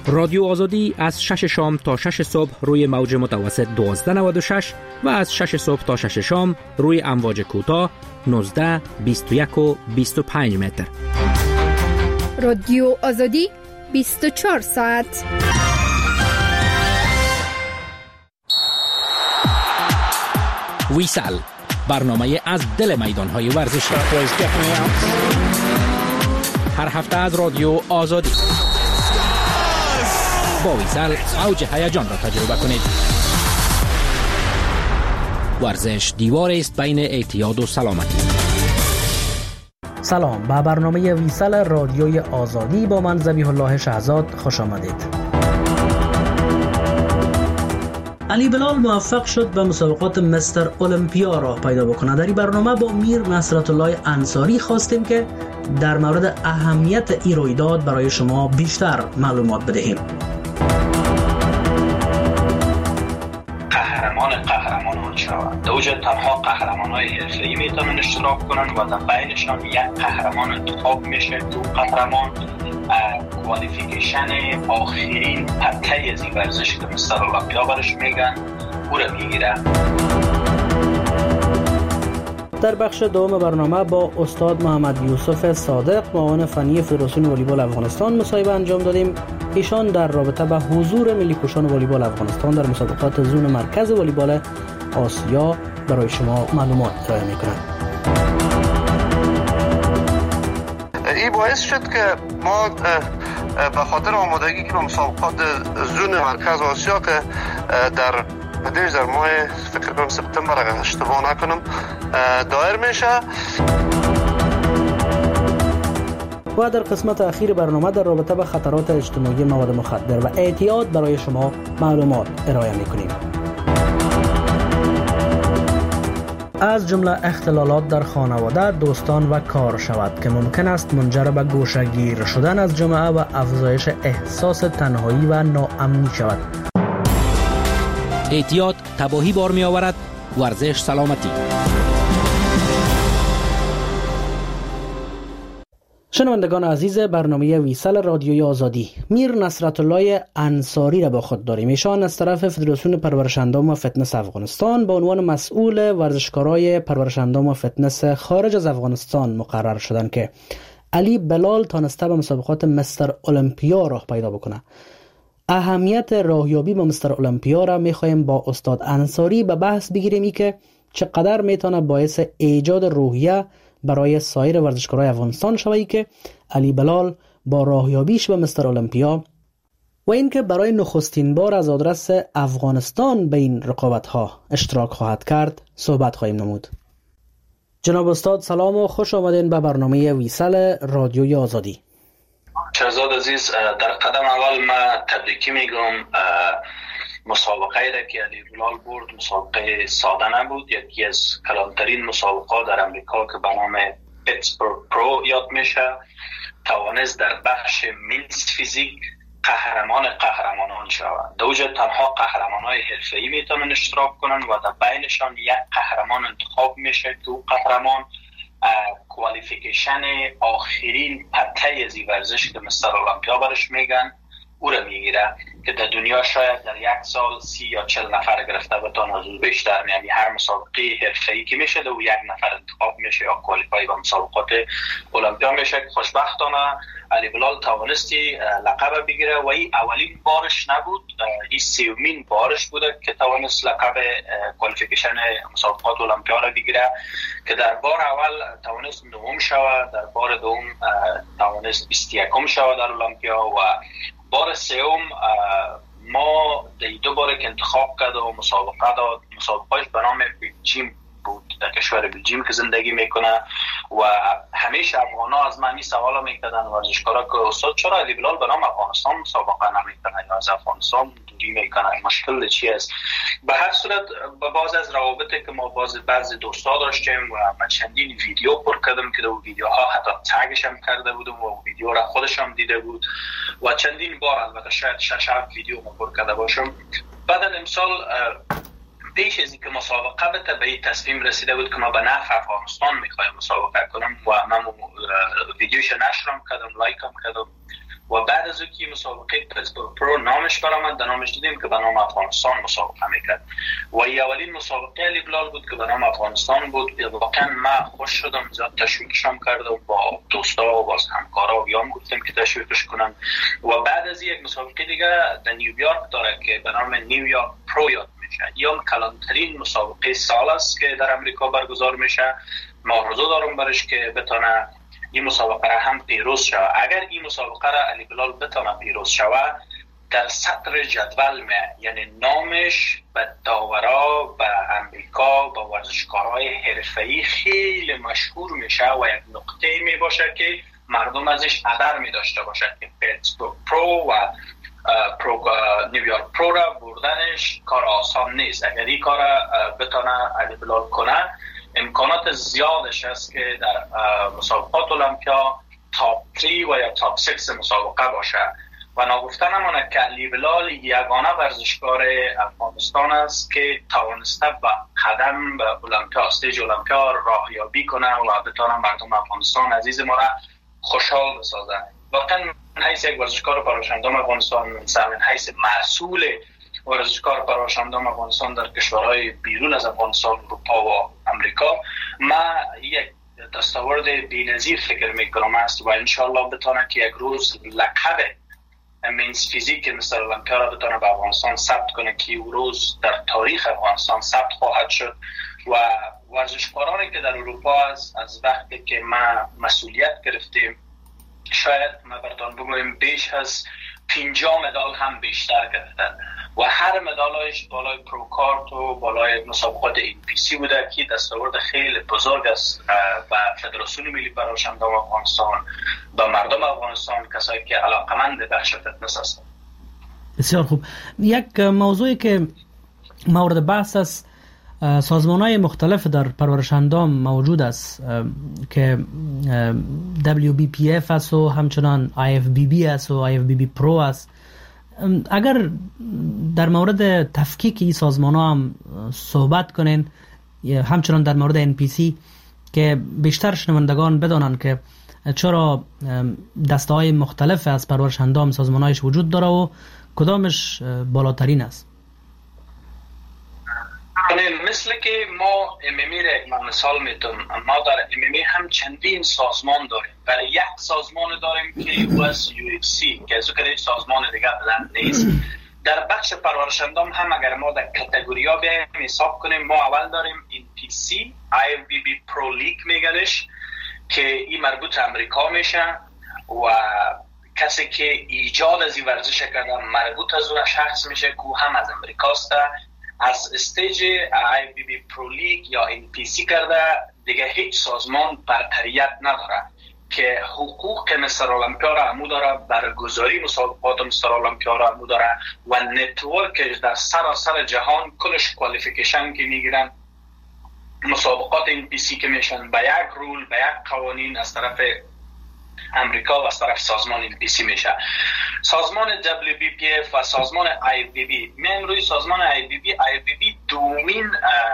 رادیو آزادی از 6 شام تا 6 صبح روی موج متوسط 1296 و از 6 صبح تا 6 شام روی امواج کوتاه 19، 21 و 25 متر. رادیو آزادی 24 ساعت. ویسال، برنامه از دل میدان‌های ورزشی. هر هفته از رادیو آزادی. با ویسال اوج هیجان را تجربه کنید. ورزش دیواری است بین اعتیاد و سلامتی. سلام، به برنامه ویسال رادیوی آزادی با من ذبیح الله شهزاد خوش آمدید. علی بلال موفق شد به مسابقات مستر المپیا راه پیدا بکنه. در این برنامه با میر نصرت الله انصاری خواستیم که در مورد اهمیت این رویداد برای شما بیشتر معلومات بدهیم. قهرمانان شوند. در وجود تنها قهرمانای حرفه‌ای میتونن اشتراک کنن و در بینشان یک قهرمان انتخاب میشه که اون قهرمان کوالیفیکیشن آخرین پته از این ورزش که مستر المپیا برش میگن او را میگیره. در بخش دوم برنامه با استاد محمد یوسف صادق معاون فنی فدراسیون والیبال افغانستان مصاحبه انجام دادیم. ایشان در رابطه با حضور ملی کشان والیبال افغانستان در مسابقات زون مرکز والیبال آسیا برای شما معلومات ارائه میکنند. این باعث شد که ما به خاطر آمادگی که به مسابقات زون مرکز آسیا که در در ماه فکر کنم سپتامبر اگر اشتباه نکنم دایر میشه. و در قسمت اخیر برنامه در رابطه با خطرات اجتماعی مواد مخدر و اعتیاد برای شما معلومات ارائه میکنیم. از جمله اختلالات در خانواده، دوستان و کار شود که ممکن است منجر به گوشه‌گیر شدن از جامعه و افزایش احساس تنهایی و ناامنی شود. اعتیاد تباهی بار می آورد، ورزش سلامتی. شنوندگان عزیز برنامه ویسال رادیوی آزادی، میر نصرت الله انصاری را با خود داریم. ایشان از طرف فدراسیون پرورش اندام و فتنس افغانستان به عنوان مسئول ورزشکارای پرورش اندام و فتنس خارج از افغانستان مقرر شدند که علی بلال تانسته به مسابقات مستر المپیا راه پیدا بکنه. اهمیت راهیابی به مستر المپیا را میخوایم با استاد انصاری به بحث بگیریم که چقدر میتونه باعث ایجاد روحیه برای سایر ورزشکارای افغانستان شوی که علی بلال با راهیابیش به مستر المپیا و اینکه برای نخستین بار از آدرس افغانستان به این رقابت‌ها اشتراک خواهد کرد صحبت خواهیم نمود. جناب استاد سلام و خوش آمدین به برنامه ویسال رادیوی آزادی. شهزاد عزیز، در قدم اول من تبریکی میگم. مسابقه را که علی بلال برد مسابقه ساده نبود، یکی از کلانترین مسابقه در امریکا که به نام پیتسبورگ پرو یاد میشه. توانست در بخش مینس فیزیک قهرمانان شوند. در وجود تنها قهرمانای حرفه‌ای میتونن اشتراک کنن و در بینشان یک قهرمان انتخاب میشه که او قهرمان کوالیفیکیشن آخرین پته از این ورزش که مستر المپیا برش میگن او را میگیره که در دنیا شاید در یک سال 30 یا 40 نفر گرفته بتان از اون بیشتر. یعنی هر مسابقه حرفه‌ای که میشه و یک نفر انتخاب میشه یا کوالیفای به مسابقات المپیا میشه. خوشبختانه علی بلال توانستی لقب بگیره و این اولین بارش نبود، این سومین بارش بوده که توانست لقب کوالیفیکیشن مسابقات المپیا را بگیره که در بار اول توانست نهم شود، در بار دوم توانست 21م شود در المپیا و بار سوم ما دو بار که انتخاب کرد و مسابقه داد. مسابقهش به نام بلژیم بود، در کشور بلژیم که زندگی میکنه و همیشه افغانا از من این سوال میکردن ورزشکارا که استاد چرا علی بلال به نام افغانستان مسابقه نمیکنه یا از افغانستان دوری میکنه، مشکل چی است؟ به هر صورت باز از روابطی که ما بعضی دوستا داشتیم و من چندین ویدیو پر کردم که دو ویدیوها حتی تگش هم کرده بودم و ویدیو را خودش هم دیده بود و چندین بار البته شاید 6 ویدیو ما پر کرده باشم. بعد امسال پیش از اینکه مسابقه بته به این تصمیم رسیده بود که ما به نفع افغانستان میخوایم مسابقه کنم و من ویدیوش نشرم کردم، لایکم کردم و بعد از اینکه مسابقه پیتسبورگ پرو نامش برآمد، در نامش دیدیم که به نام افغانستان مسابقه میکرد و اولین مسابقه علی بلال بود که به نام افغانستان بود. واقعا من خوش شدم، زیاد تشویقشم کردم، با دوستا و با همکارا بیام گفتم که تشویقش کنم. و بعد از یک مسابقه دیگه در نیویورک داره که به نام نیویورک پرو یاد میشه، یا کلانترین مسابقه سال است که در امریکا برگزار میشه. ما آرزو دارم برش که بتونه این مسابقه را هم پیروز شود. اگر این مسابقه را علی بلال بتونه پیروز شود، در سطر جدول یعنی نامش به داورا، به امریکا، به ورزشکارهای حرفه‌ای خیلی مشهور میشه و یک نقطه می باشه که مردم ازش قدر می داشته باشه که پیتسبورگ پرو و نیویورک پرو را بردنش کار آسان نیست. اگر این کار بتونه علی بلال کنه، امکانات زیادش است که در مسابقات المپیا تاپ 3 و یا تاپ 6 مسابقه باشه. و ناگفته نماند که علی بلال یگانه ورزشکار افغانستان است که توانسته به قدم به المپیا، استیج المپیا راهیابی کنه و بتونه مردم افغانستان عزیز ما را خوشحال بسازه. واقعا من حیث یک ورزشکار پرآشندام افغانستان، من حیث مسئول ورزشکار پرآشندام افغانستان در کشورهای بیرون از افغانستان، اروپا و امریکا، من یک دستاورد بی‌نظیر فکر میکنم است و انشالله بتونه که یک روز لقب مینز فیزیک مثل المپیا را بتونه به افغانستان ثبت کنه که او روز در تاریخ افغانستان ثبت خواهد شد. و ورزشکارانی که در اروپا از وقتی که ما مسئولیت گرفتیم، شاید ما براتون بگویم بیش از 50 مدال هم بیشتر گرفتن و هر مدالش بالای پروکارت و بالای مسابقات NPC بوده که دستاورد خیلی بزرگ است و فدراسیون ملی پرآشندام افغانستان و مردم افغانستان، کسایی که علاقمند بخش فتنس هستند. بسیار خوب. یک موضوعی که مورد بحث است، سازمان‌های مختلف در پرورش اندام موجود است که WBPF است و همچنان IFBB است و IFBB پرو است. اگر در مورد تفکیک این سازمان‌ها هم صحبت کنین، همچنان در مورد NPC، که بیشتر شنوندگان بدانند که چرا دسته‌های مختلف از پرورش اندام سازمان‌هایش وجود داره و کدامش بالاترین است. مثل که ما MMA را مثال میتونم، ما در MMA هم چندین سازمان داریم، ولی یک سازمان داریم که US UFC که از یک سازمان دیگه بلند نیست. در بخش پرورش اندام هم اگر ما در کاتگوری ها بیایم حساب کنیم، ما اول داریم NPC IFBB پرو لیگ میگنش که این مربوط امریکا میشه و کسی که ایجاد از این ورزش کرده مربوط از اون شخص میشه که هم از امریکاست. از استیج IFBB پرو لیگ یا NPC کرده دیگه هیچ سازمان برتریت نداره که حقوق مستر المپیا را همو داره، برگزاری مسابقات مستر المپیا را همو داره و نتورکش در سراسر جهان کلش کوالیفیکیشن که میگیرن، مسابقات NPC که میشن به یک رول، به یک قوانین از طرف امریکا و از طرف سازمان NPC میشه. سازمان WBPF و سازمان IFBB، من روی سازمان IFBB دومین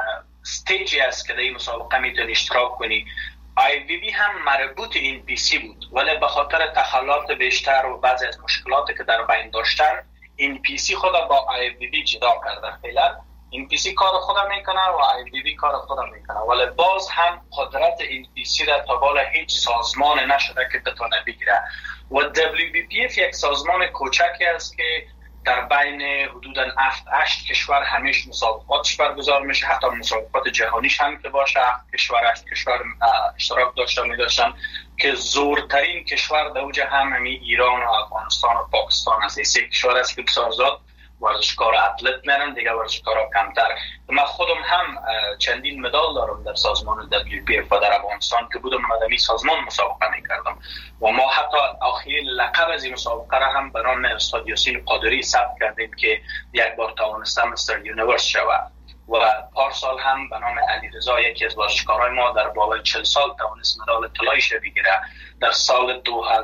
استیجی است که در این مسابقه میتونی اشتراک کنی. IFBB هم مربوط NPC بود ولی به خاطر تخلات بیشتر و بعضی از مشکلاتی که در بین داشتن، NPC خود با IFBB جدا کرده. فعلا NPC کار خودم میکنه و IFBB کار خودم میکنه، ولی باز هم قدرت NPC را تا بالا هیچ سازمان نشده که بتونه بگیره. و WBPF یک سازمان کوچکی است که در بین حدوداً 7-8 کشور همیشه مسابقاتش برگزار میشه، حتی مسابقات جهانیش هم که باشه 7 کشور 8 کشور اشتراک داشته میداشتن که زورترین کشور در اوج همین ایران و افغانستان و پاکستان است. سه کشور است که بسیار زیاد ورزشکار اتلت میرن، دیگه ورزشکارا کمتر. من خودم هم چندین مدال دارم در سازمان WBPF و در افغانستان که بودم مدنی سازمان مسابقه میکردم و ما حتی آخرین لقب از این مسابقه را هم به نام استاد یاسین قادری ثبت کردیم که یک بار توانسته مستر یونیورس شود و پارسال هم به نام علیرضا یکی از ورزشکارای ما در بالای 40 سال توانست مدال طلاییش بگیره. در سال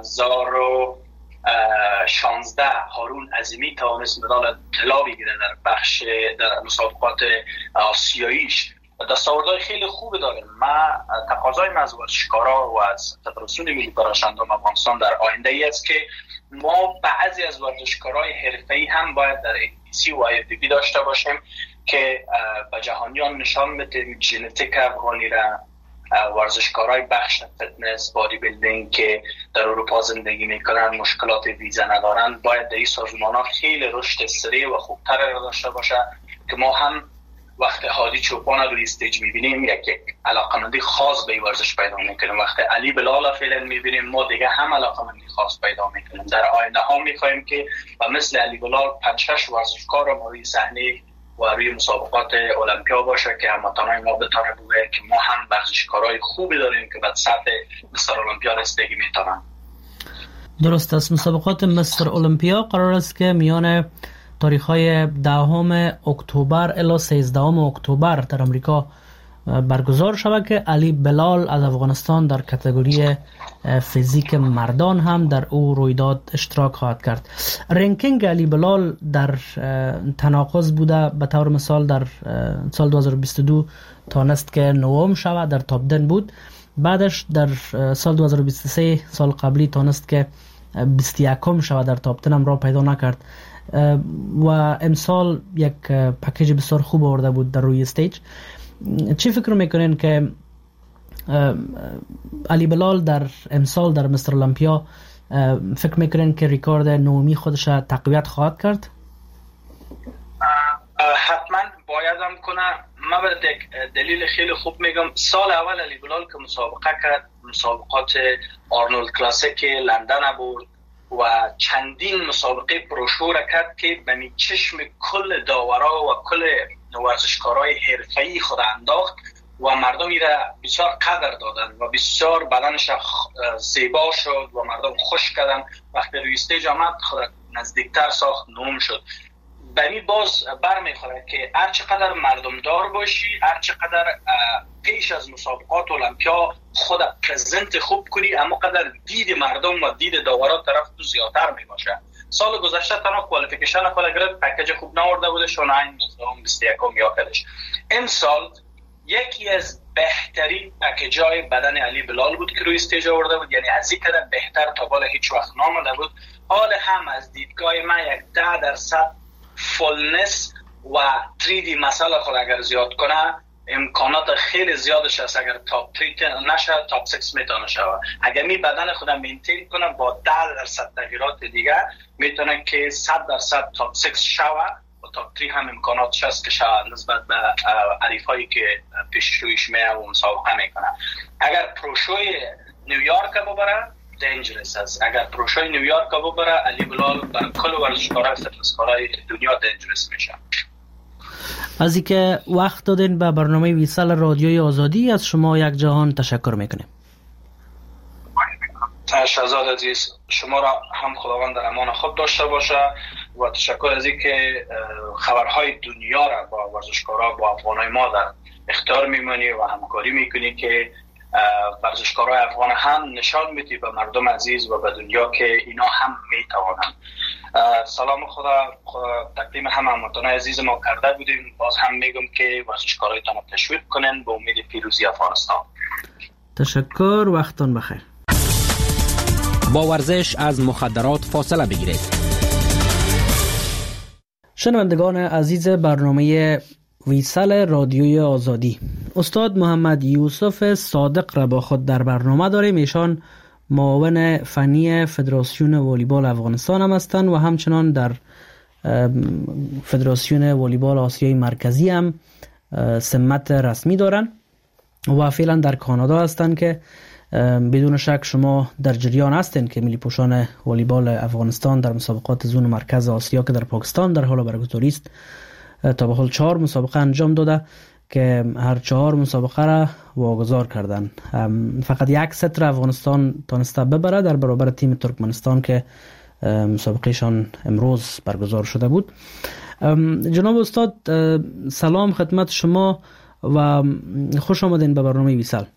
2016 هارون عظیمی توانست مدال طلا بگیره در مسابقات آسیاییش دستاوردهای خیلی خوب داریم. ما تقاضای از ورزشکارا و از فدراسیون ملی پراشندام افغانستان در آینده ای است که ما بعضی از ورزشکارای حرفه‌ای هم باید در ADC و IFBB داشته باشیم که به جهانیان نشان بدیم ژنتیک افغانی را، ورزشکارای بخش فتنس، بادی بیلدینگ که در اروپا زندگی میکنن، مشکلات ویزا ندارن، باید در این سازمان‌ها خیلی رشد سریع و خوبتر را داشته باشه که ما هم وقت هادی چوپان روی استیج میبینیم یک علاقمندی خاص به این ورزش پیدا میکنیم. وقت علی بلال فعلا میبینیم ما دیگه هم علاقمندی خاص پیدا میکنیم. در آینده ها میخوایم که و مثل علی بلال 5-6 ورزشکار ما روی صحنه و روی مسابقات المپیا باشه که هموطنان ما بتونه بگه که ما هم ورزشکارای خوبی داریم که به سطح مستر المپیا رسیدگی میتونن. درست است. مسابقات مستر المپیا قرار است که میان تاریخ‌های 10 اکتبر الی 13 اکتبر در امریکا برگزار شود که علی بلال از افغانستان در کاتگوری فیزیک مردان هم در او رویداد اشتراک خواهد کرد. رنکینگ علی بلال در تناقض بوده. به طور مثال در سال 2022 تانست که 9م شود، در تاپ 10 بود. بعدش در سال 2023 سال قبلی تانست که 21م شود، در تاپ 10 هم را پیدا نکرد و امسال یک پکیج بسیار خوب آورده بود در روی استیج. چی فکر میکنین که علی بلال در امسال در مستر المپیا فکر میکنین که ریکارد نومی خودش تقویت خواهد کرد؟ حتما بایدم کنه. من به دلیل خیلی خوب میگم. سال اول علی بلال که مسابقه کرد، مسابقات آرنولد کلاسیک لندن برد و چندین مسابقه پروشور کرد که به چشم کل داورا و کل ورزشکارای حرفه‌ای خود انداخت و مردم را بسیار قدر دادن و بسیار بدنش زیبا شد و مردم خوش کردن. وقتی روی استیج آمد خود نزدیکتر ساخت، نوم شد. بنی باز برمیخوره که هر چقدر مردم دار باشی، هر چقدر پیش از مسابقات المپیا خود پرزنت خوب کنی، اما قدر دید مردم و دید داورا طرف تو زیادتر میباشه. سال گذشته تنها کوالیفیکیشن خود گرفت، پکیج خوب نورده بوده، شوناین 21م یا کدش. امسال یکی از بهترین پکیجای بدن علی بلال بود که روی استیج آورده بود، یعنی از این قدر بهتر تا بالا هیچ وقت نامده بود. حال هم از دیدگاه من 10% فولنس و 3D مسئله خود اگر زیاد کنه امکانات خیلی زیادش هست. اگر تاپ 3 نشه تاپ 6 میتونه شود. اگر می بدن خودم مینتین کنه با 10% تغییرات دیگه میتونه که 100% تاپ 6 شود و تاپ 3 هم امکاناتش هست که شود نسبت به حریفایی که پیشرویش میه و مسابقه میکنه. اگر پروشوی نیویورک ببره دنجرس است. اگر پروشوی نیویورک ببره علی بلال بر کل ورزشکارای فتنسکارای دنیا دنجرس میشه. از اینکه وقت دادین به برنامه ویسال رادیوی آزادی از شما یک جهان تشکر میکنیم. شهزاد عزیز، شما را هم خداوند در امان خود داشته باشه و تشکر از اینکه خبرهای دنیا را با ورزشکارا با افغانای ما در اختیار میمونی و همکاری میکنی که ورزشکارای افغان هم نشان میدی به مردم عزیز و به دنیا که اینا هم میتوانند. سلام خدا تقدیم هموطنان عزیز ما کرده بودیم. باز هم میگم که ورزشکارایتان رو تشویق کنن به امید پیروزی افغانستان. تشکر، وقتتون بخیر. با ورزش از مخدرات فاصله بگیرید. شنوندگان عزیز برنامه ویسال رادیوی آزادی، استاد محمد یوسف صادق را با خود در برنامه داریم. ایشان معاون فنی فدراسیون والیبال افغانستان هم هستند و همچنان در فدراسیون والیبال آسیای مرکزی هم سمت رسمی دارن و فعلا در کانادا هستند که بدون شک شما در جریان هستین که ملی پوشان والیبال افغانستان در مسابقات زون مرکز آسیا که در پاکستان در حال برگزاری است تا به حال 4 مسابقه انجام داده که هر 4 مسابقه را واگذار کردن. فقط یک ست را افغانستان تانسته ببره در برابر تیم ترکمنستان که مسابقهشان امروز برگزار شده بود. جناب استاد سلام خدمت شما و خوش آمدین به برنامه ویسال.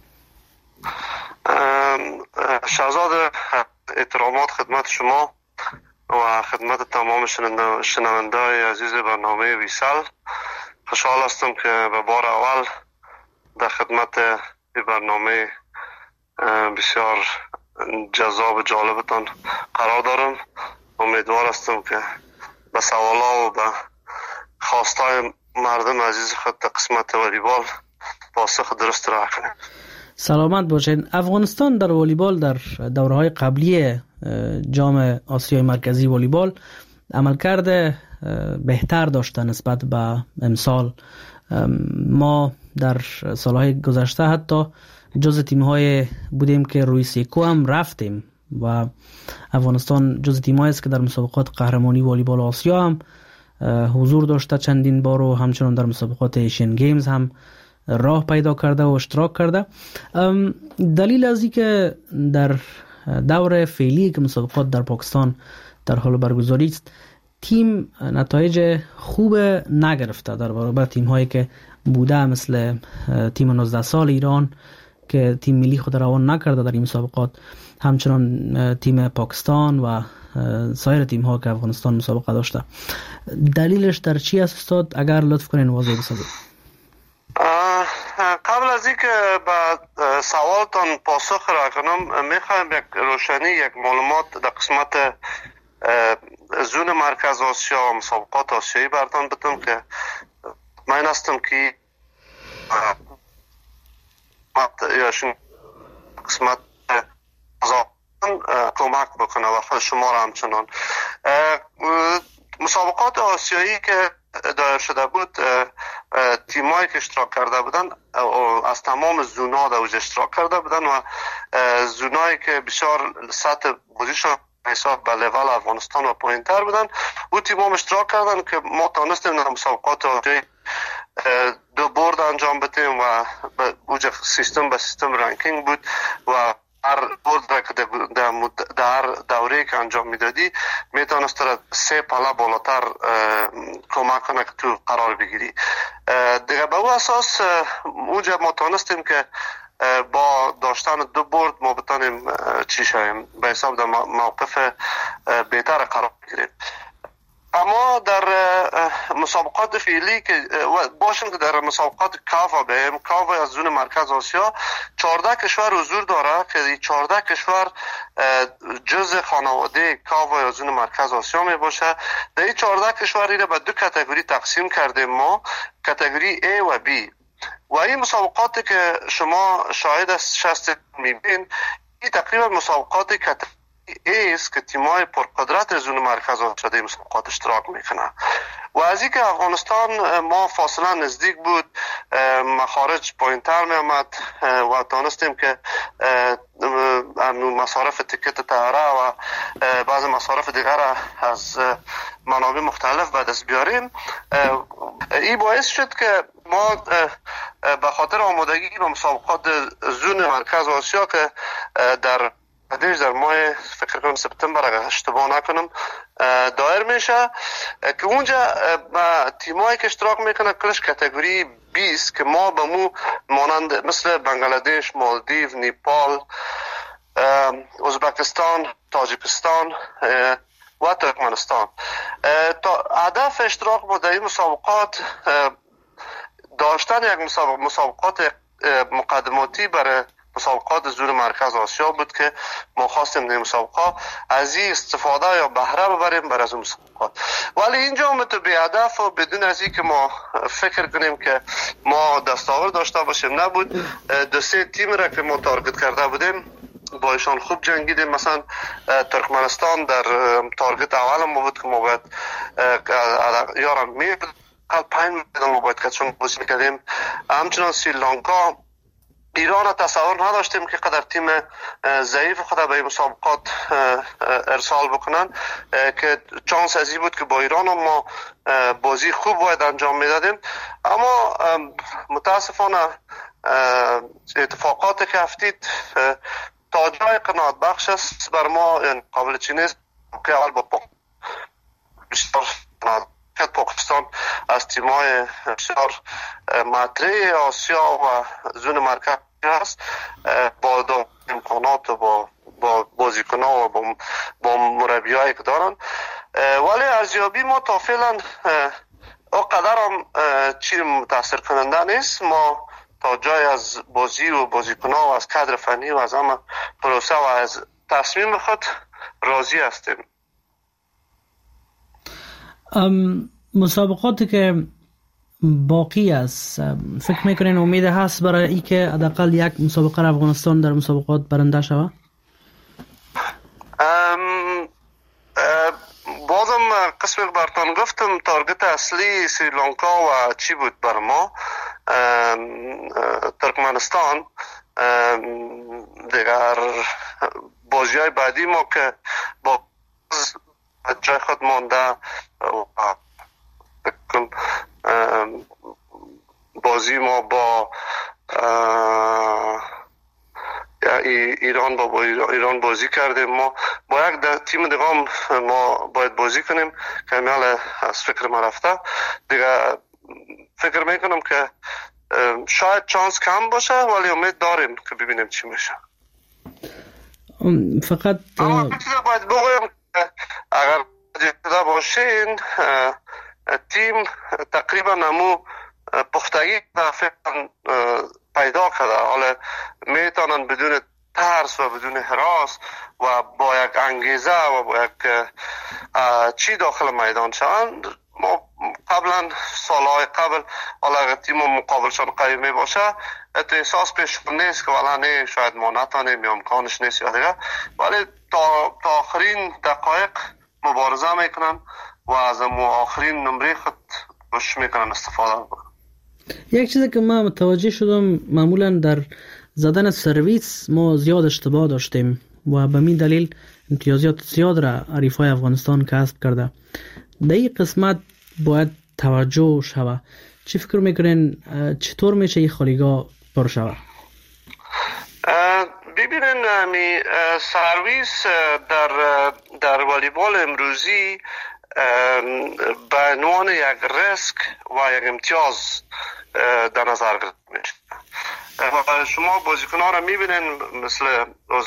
شهزاد، احترامات خدمت شما و خدمت تمام شنونده‌های عزیز برنامه ویسال. خوشحال هستم که به بار اول در خدمت برنامه بسیار جذاب و جالبتان قرار دارم. امیدوار هستم که به سوالا و به خواستای مردم عزیز خود در قسمت والیبال پاسخ درست را کنیم. سلامت باشین. افغانستان در والیبال در دوره‌های قبلی جام آسیای مرکزی والیبال عملکرد بهتر داشته نسبت به امسال. ما در سالهای گذشته حتی جز تیم‌های بودیم که روی سیکو هم رفتیم و افغانستان جز تیم‌هایی است که در مسابقات قهرمانی والیبال آسیا هم حضور داشته چندین بار و همچنان در مسابقات ایشین گیمز هم راه پیدا کرده و اشتراک کرده. دلیل از این که در دور فعلی که مسابقات در پاکستان در حال برگزاری است تیم نتایج خوب نگرفته در برابر تیم هایی که بوده، مثل تیم 19 سال ایران که تیم ملی خود روان نکرده در این مسابقات، همچنان تیم پاکستان و سایر تیم ها که افغانستان مسابقه داشته. دلیلش در چی است استاد؟ اگر لطف کنین واضح بسازید. قبل از اینکه به سوالتان پاسخ را کنم میخوایم یک روشنی، یک معلومات در قسمت زون مرکز آسیا و مسابقات آسیایی براتان بدم که من هستم که قسمت کمک بکنه و خود شما را همچنان. مسابقات آسیایی که دایر شده بود، تیمایی که اشتراک کرده بودن از تمام زونا در اوج اشتراک کرده بودن و زونایی که بسیار سطح بازیشان حساب به لیول افغانستان و پایین تر بودن او تیم‌ها اشتراک کردن که ما تانستیم در مسابقات آسیایی 2 برد انجام بدیم و اوج سیستم به سیستم رنکینگ بود و هر برد را که در دوره که انجام میدادی میتونست را 3 پله بالاتر کمک کنه که تو قرار بگیری. دیگه به او اساس اونجا ما تانستیم که با داشتن 2 برد ما بتانیم چی شویم، به حساب در موقف بهتر قرار بگیریم. اما در مسابقات فعلی که باشیم که در مسابقات کاوا بیم، کاوا از زون مرکز آسیا 14 کشور حضور داره که این 14 کشور جز خانواده کاوا از زون مرکز آسیا می باشه. در این 14 کشور را به 2 کاتگوری تقسیم کردیم ما، کاتگوری A و B. و این مسابقاتی که شما شاهد هستید میبین این تقریبا مسابقات کاتگوری است که تیم‌های پرقدرت زون مرکز آسیا مسابقات اشتراک میکنه. و از اینکه افغانستان ما فاصله نزدیک بود، مخارج پایین‌تر می آمد و تانستیم که مصارف تیکت طیاره و بعض مصارف دیگر از منابع مختلف به دست بیاریم. این باعث شد که ما به خاطر آمادگی به مسابقات زون مرکز آسیا که در ماه فکر کنم سپتامبر اگر اشتباه نکنم دایر میشه، که اونجا تیمایی که اشتراک میکنه کلش کاتگوری 20 که ما به مو مانند مثل بنگلادش، مالدیو، نیپال، ازبکستان، تاجیکستان و ترکمنستان. هدف اشتراک ما در این مسابقات داشتن یک مسابقات مقدماتی برای مسابقات زون مرکز آسیا بود که ما خواستیم در مسابقات از این استفاده یا بهره ببریم برای از مسابقات. ولی اینجا آمد به هدف و بدون از این که ما فکر کنیم که ما دستاورد داشته باشیم نبود. 2-3 تیم را که ما تارگت کرده بودیم با ایشان خوب جنگیدیم. مثلا ترکمنستان در تارگت اول ما بود که ما باید یارم میبود 5 میدن ما باید که چون بازی میکردیم. همچنان سریلانکا، ایران تصور نداشتیم که قدر تیم ضعیف خود به این مسابقات ارسال بکنن، که چانس ازی بود که با ایران ما بازی خوب باید انجام میدادیم. اما متاسفانه اتفاقاتی که افتید تا جای قناعت بخش است بر ما، یعنی قابل چی نیست که اول با پاکستان از تیم‌های بسیار مطرح آسیا و زون مرکز است، با امکانات و با بازیکن‌ها و با مربیایی که دارن. ولی ارزیابی ما تا فعلا اونقدر هم چیز متاثر کننده نیست. ما تا جای از بازی و بازیکن‌ها و از کادر فنی و از همه پروسه و از تصمیم خود راضی هستیم. مسابقاتی که باقی است، فکر میکنین امید هست برای ای که حداقل یک مسابقه افغانستان در مسابقات برنده شود؟ بازم قسم براتون گفتم تارگت اصلی سریلانکا و چی بود بر ما، ترکمنستان. دیگر بازی های بعدی ما که با جای خود مانده، بازی ما با ایران با ایران بازی کردیم. ما با یک تیم دیگه هم ما باید بازی کنیم که میال از فکر ما رفته دیگه. فکر میکنم که شاید چانس کم باشه ولی امید داریم که ببینیم چی میشه. فقط اما باید بگویم اگر دیده باشین تیم تقریبا نمو پختگی فکر پیدا کرده. حالا میتونن بدون ترس و بدون هراس و با یک انگیزه و با یک چی داخل میدان شوند. ما قبلا سالهای قبل حالا اگر تیم مقابلشان قوی می باشه تو احساس پیش نیست که والا نه شاید ما نتانیم یا امکانش نیست یا دیگه، ولی تا آخرین دقایق مبارزه میکنن و از آخرین نمره خود روش میکنن استفاده میکنن. یک چیزی که ما متوجه شدم معمولا در زدن سرویس ما زیاد اشتباه داشتیم و به این دلیل امتیازات زیاد را حریفای افغانستان کسب کرده. در این قسمت باید توجه شود. چی فکر میکنین چطور میشه این خالیگاه پر شود؟ ببینین سرویس در والیبال امروزی به عنوان یک ریسک و یک امتیاز در نظر گرفته میشه. شما بازیکن‌ها را میبینین مثل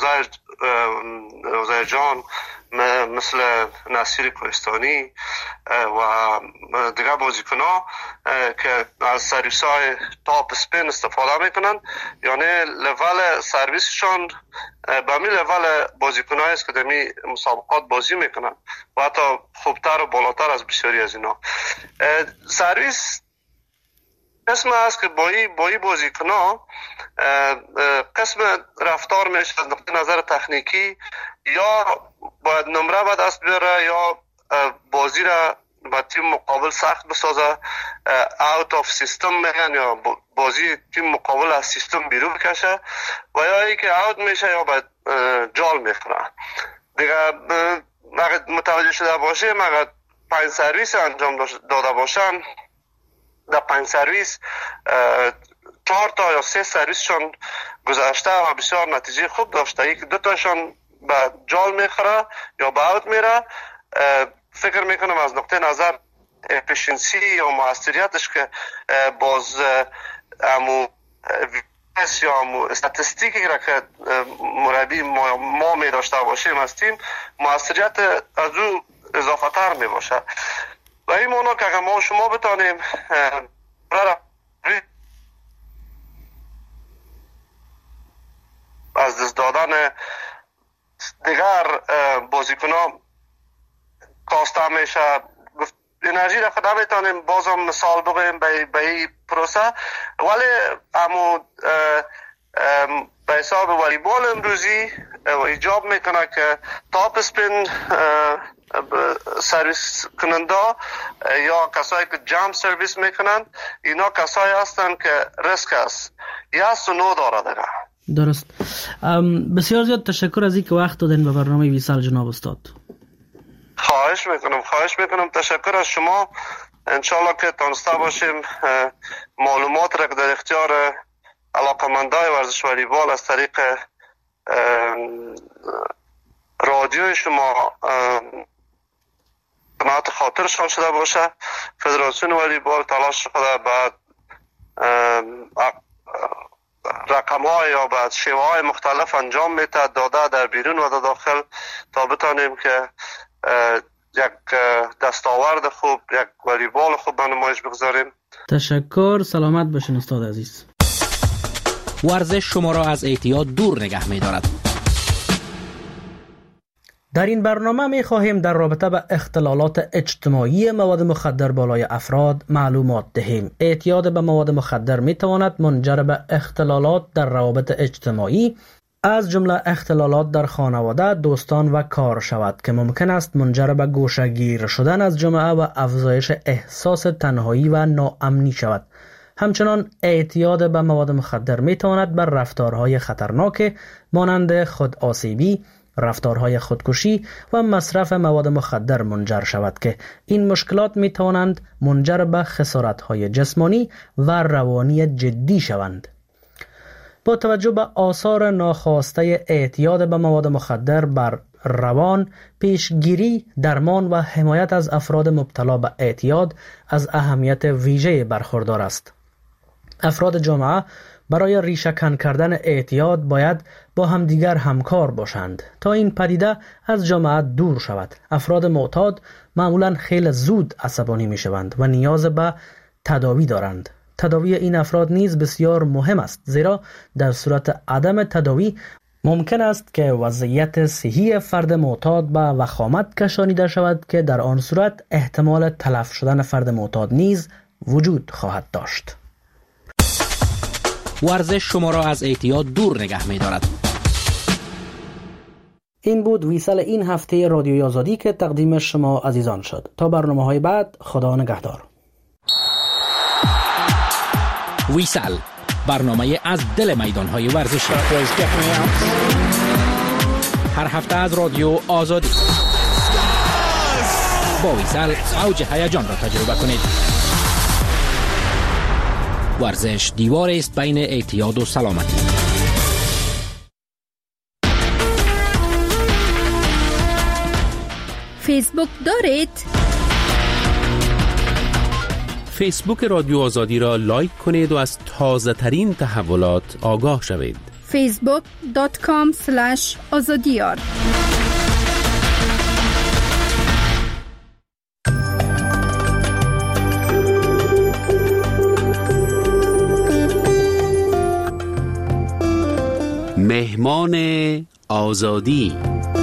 عزیر جان، مثل نصیر کوهستانی و دیگر بازیکن‌ها که از سرویس‌های تاپ اسپین استفاده میکنن، یعنی لول سرویسشون به می لول بازیکن‌هایی است که در می مسابقات بازی میکنن و حتی خوبتر و بالاتر از بسیاری از اینا. سرویس قسم است که با این بازیکن‌ها قسم رفتار میشه از نقطه نظر تکنیکی، یا باید نمره به دست بیاره یا بازی را با تیم مقابل سخت بسازه، اوت آف سیستم میگن، یا بازی تیم مقابل از سیستم بیرون بکشه، و یا ای که اوت میشه یا باید جال میخوره دیگه. متوجه شده باشه اگر 5 سرویس انجام داده باشن، در 5 سرویس 4 تا یا 3 سرویسشون گذشته و بسیار نتیجه خوب داشته، یک 2 تاشون به جال میخوره یا به اوت میره. فکر میکنم از نقطه نظر افیشنسی یا موثریتش که باز امو ویس یا امو استاتستیکی را که مربی ما می داشته باشیم از تیم، موثریت از او اضافه تر می باشه. و این مانا که اگر ما شما بتانیم از دست دادن دیگر بازیکنان کاسته میشه، انرژی را خود نمیتونیم بازم مثال بگویم به این پروسه، ولی امو به حساب والیبال امروزی ایجاب میکنه که تاپ اسپین سرویس کننده یا کسایی که جمپ سرویس میکنن، اینا کسایی هستن که ریسک است، یس و نو داره دیگه. درست. بسیار زیاد تشکر از اینکه وقت دادین به برنامه ویسال جناب استاد. خواهش میکنم. تشکر از شما. انشالله که تانسته باشیم معلومات را که در اختیار علاقمندای ورزش والیبال از طریق رادیو شما قناعت خاطرشان شده باشه. فدراسیون والیبال تلاش خود بعد رقم‌های یا بعد شیوه‌های مختلف انجام میده، داده در بیرون و در داخل، تا بتانیم که یک دستاورد خوب، یک والیبال خوب به نمایش بگذاریم. تشکر، سلامت باشین استاد عزیز. ورزش شما را از اعتیاد دور نگه می‌دارد. در این برنامه می خواهیم در رابطه با اختلالات اجتماعی مواد مخدر بالای افراد معلومات دهیم. اعتیاد به مواد مخدر می تواند منجر به اختلالات در روابط اجتماعی از جمله اختلالات در خانواده، دوستان و کار شود که ممکن است منجر به گوشه‌گیر شدن از جامعه و افزایش احساس تنهایی و ناامنی شود. همچنان اعتیاد به مواد مخدر می تواند بر رفتارهای خطرناک مانند خودآسیبی، رفتارهای خودکشی و مصرف مواد مخدر منجر شود که این مشکلات می توانند منجر به خسارت‌های جسمانی و روانی جدی شوند. با توجه به آثار ناخواسته اعتیاد به مواد مخدر بر روان، پیشگیری، درمان و حمایت از افراد مبتلا به اعتیاد از اهمیت ویژه برخوردار است. افراد جامعه برای ریشه‌کن کردن اعتیاد باید با همدیگر همکار باشند تا این پدیده از جامعه دور شود. افراد معتاد معمولاً خیلی زود عصبانی می شوند و نیاز به تداوی دارند. تداوی این افراد نیز بسیار مهم است، زیرا در صورت عدم تداوی ممکن است که وضعیت صحی فرد معتاد به وخامت کشانیده شود که در آن صورت احتمال تلف شدن فرد معتاد نیز وجود خواهد داشت. ورزش شما را از اعتیاد دور نگه می دارد. این بود ویسل این هفته رادیوی آزادی که تقدیم شما عزیزان شد. تا برنامه‌های بعد، خدا نگهدار. ویسل، برنامه از دل میدان‌های ورزشی. هر هفته از رادیو آزادی. با ویسل اوج هیجان را تجربه کنید. ورزش دیوار است بین اعتیاد و سلامتی. فیسبوک دارید؟ فیسبوک رادیو آزادی را لایک کنید و از تازه ترین تحولات آگاه شوید. facebook.com/azadiyar. مهمان آزادی.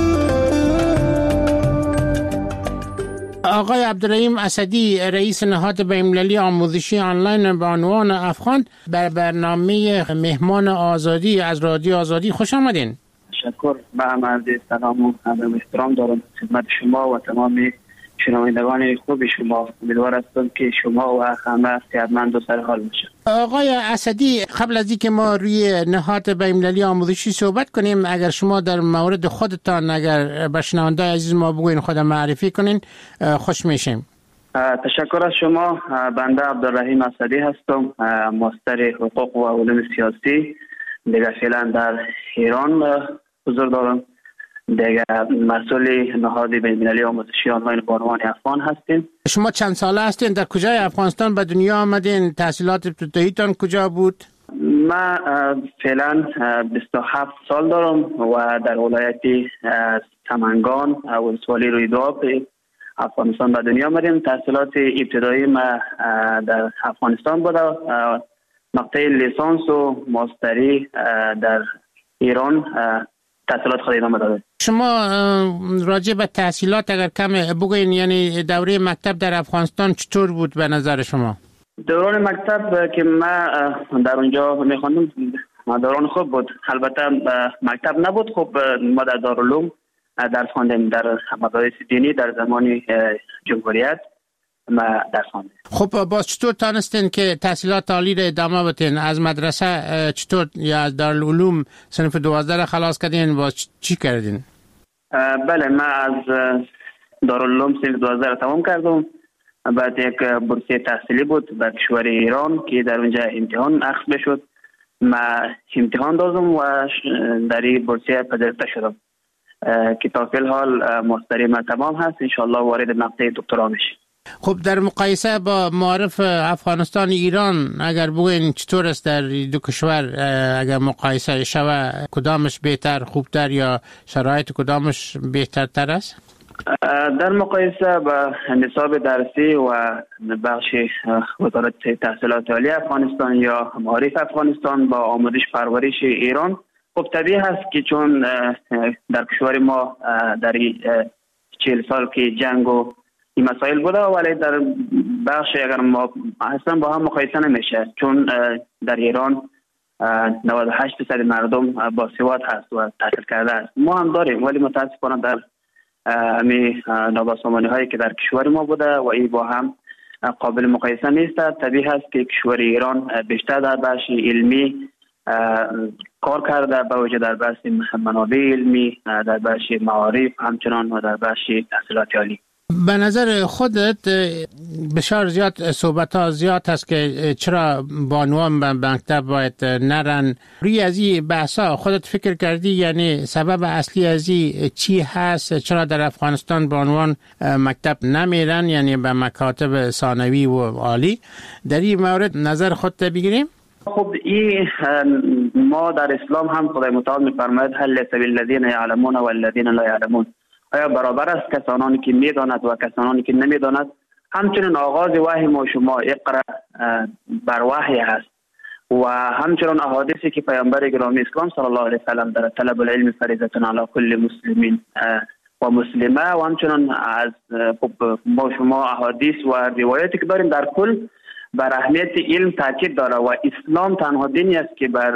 آقای عبدالرحیم اسدی، رئیس نهاد بین‌المللی آموزشی آنلاین به عنوان افغان، بر برنامه مهمان آزادی از رادیو آزادی خوش آمدین. تشکر. من عرض سلام و احترام دارم خدمت شما و تمام شنوندگان خوب شما. امیدوار هستم که شما و همه صحتمند و سرحال باشید. آقای اسدی، قبل از اینکه ما روی نهاد بین‌المللی آموزشی صحبت کنیم، اگر شما در مورد خودتان اگر به شنونده عزیز ما بگوین، خود معرفی کنین، خوش میشیم. تشکر از شما. بنده عبدالرحیم اسدی هستم، ماستر حقوق و علوم سیاسی. دیگه فعلا در ایران حضور دارم. دیگه مسئول نهاد بین‌المللی آموزشی آنلاین به عنوان افغان هستیم. شما چند ساله هستین؟ در کجای افغانستان به دنیا آمدین؟ تحصیلات ابتداییتان کجا بود؟ من فعلا 27 سال دارم و در ولایت سمنگان ولسوالی رویداد افغانستان به دنیا آمدیم. تحصیلات ابتدایی ما در افغانستان بوده. مقطع لیسانس و ماستری در ایران تحصیلات خود ادامه داده. شما راجع به تحصیلات اگر کم بگوین، یعنی دوره مکتب در افغانستان چطور بود به نظر شما؟ دوران مکتب که من در اونجا میخوندم دوران خوب بود. البته مکتب نبود، خب ما در دارالعلوم درس خواندیم، در مدارس دینی در زمان جمهوریت ما درس خواندیم. خب باز چطور تانستین که تحصیلات عالی را ادامه بدین؟ از مدرسه چطور یا از دارالعلوم صنف 12 را خلاص کردین؟ باز چی کردین؟ بله، من از دارالعلوم صنف 12 را تمام کردم. بعد یک بورسیه تحصیلی بود در کشور ایران که در اونجا امتحان اخذ بشد. من امتحان دادم و در این بورسیه پذیرفته شدم که تا فی الحال ماستری من تمام هست. انشالله وارد مقطع دکترا میشه. خب در مقایسه با معارف افغانستان ایران اگر بگوین چطور است در دو کشور؟ اگر مقایسه شوه کدامش بهتر، خوبتر، یا شرایط کدامش بهترتر است؟ در مقایسه با نصاب درسی و بخش وزارت تحصیلات عالی افغانستان یا معارف افغانستان با آموزش پرورش ایران، خب طبیعی هست که چون در کشور ما در 40 سال که جنگ و این مسائل بوده، ولی در بخش اگر ما اصلا با هم مقایسه نمیشه، چون در ایران 98% مردم باسواد هست و تحصیل کرده است. ما هم داریم، ولی متاسفانه در همین نابسامانی هایی که در کشور ما بوده و این با هم قابل مقایسه نیست. طبیعی هست که کشور ایران بیشتر در بخش علمی کار کرده، با وجه در بخش منابع علمی، در بخش معارف همچنان و در بخش تحصیلات عالی. به نظر خودت بسیار زیاد صحبت ها زیاد هست که چرا بانوان به مکتب باید نرن. روی از این بحث ها خودت فکر کردی؟ یعنی سبب اصلی از این چی هست؟ چرا در افغانستان بانوان مکتب نمیرن، یعنی به مکاتب ثانوی و عالی؟ در این مورد نظر خودت بگیریم؟ خب این ما در اسلام هم خدای متعال می‌فرماید هل سبیل الذین یعلمون و الذین لا یعلمون، آیا برابر است کسانی که می‌دانند و کسانی که نمی‌دانند؟ همچنین آغاز وحی ما شما اقرا بر وحی هست و همچنین احادیثی که پیامبر گرامی اسلام صلی الله علیه و سلم در طلب العلم فریضه علی کل مسلمین و مسلمه و همچنین از ما شما احادیث و روایاتی که داریم در کل بر اهمیت علم تاکید داره و اسلام تنها دینی است که بر